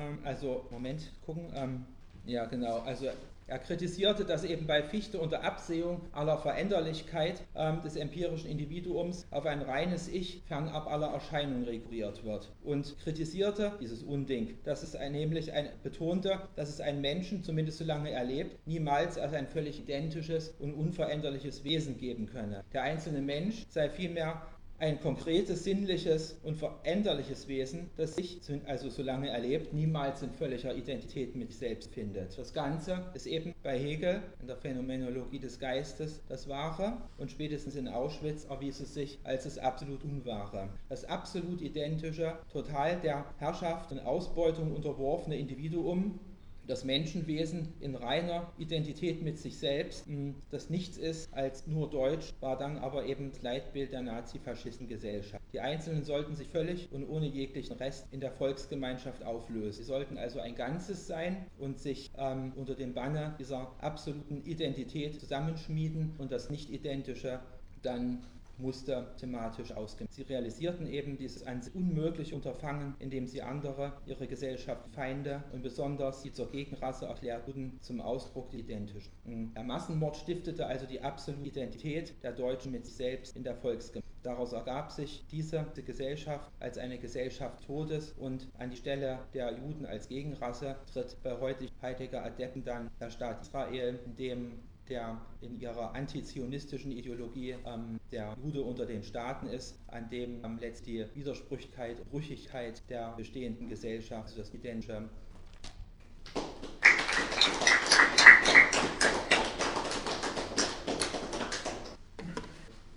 er kritisierte, dass eben bei Fichte unter Absehung aller Veränderlichkeit des empirischen Individuums auf ein reines Ich fernab aller Erscheinung rekurriert wird. Und kritisierte dieses Unding, betonte, dass es einen Menschen, zumindest solange er lebt, niemals als ein völlig identisches und unveränderliches Wesen geben könne. Der einzelne Mensch sei vielmehr ein konkretes, sinnliches und veränderliches Wesen, das sich, also solange er lebt, niemals in völliger Identität mit sich selbst findet. Das Ganze ist eben bei Hegel in der Phänomenologie des Geistes das Wahre und spätestens in Auschwitz erwies es sich als das absolut Unwahre. Das absolut identische, total der Herrschaft und Ausbeutung unterworfene Individuum, das Menschenwesen in reiner Identität mit sich selbst, das nichts ist als nur Deutsch, war dann aber eben das Leitbild der nazifaschistischen Gesellschaft. Die Einzelnen sollten sich völlig und ohne jeglichen Rest in der Volksgemeinschaft auflösen. Sie sollten also ein Ganzes sein und sich unter dem Banner dieser absoluten Identität zusammenschmieden und das Nicht-Identische dann musste thematisch ausgehen. Sie realisierten eben dieses an sich unmögliche Unterfangen, indem sie andere, ihre Gesellschaft Feinde und besonders die zur Gegenrasse erklärten zum Ausdruck identisch. Der Massenmord stiftete also die absolute Identität der Deutschen mit sich selbst in der Volksgemeinschaft. Daraus ergab sich diese Gesellschaft als eine Gesellschaft Todes und an die Stelle der Juden als Gegenrasse tritt bei heutigen Heidegger Adepten dann der Staat Israel, in dem der in ihrer antizionistischen Ideologie der Jude unter den Staaten ist, an dem letztlich die Widersprüchlichkeit, Brüchigkeit der bestehenden Gesellschaft, also das identische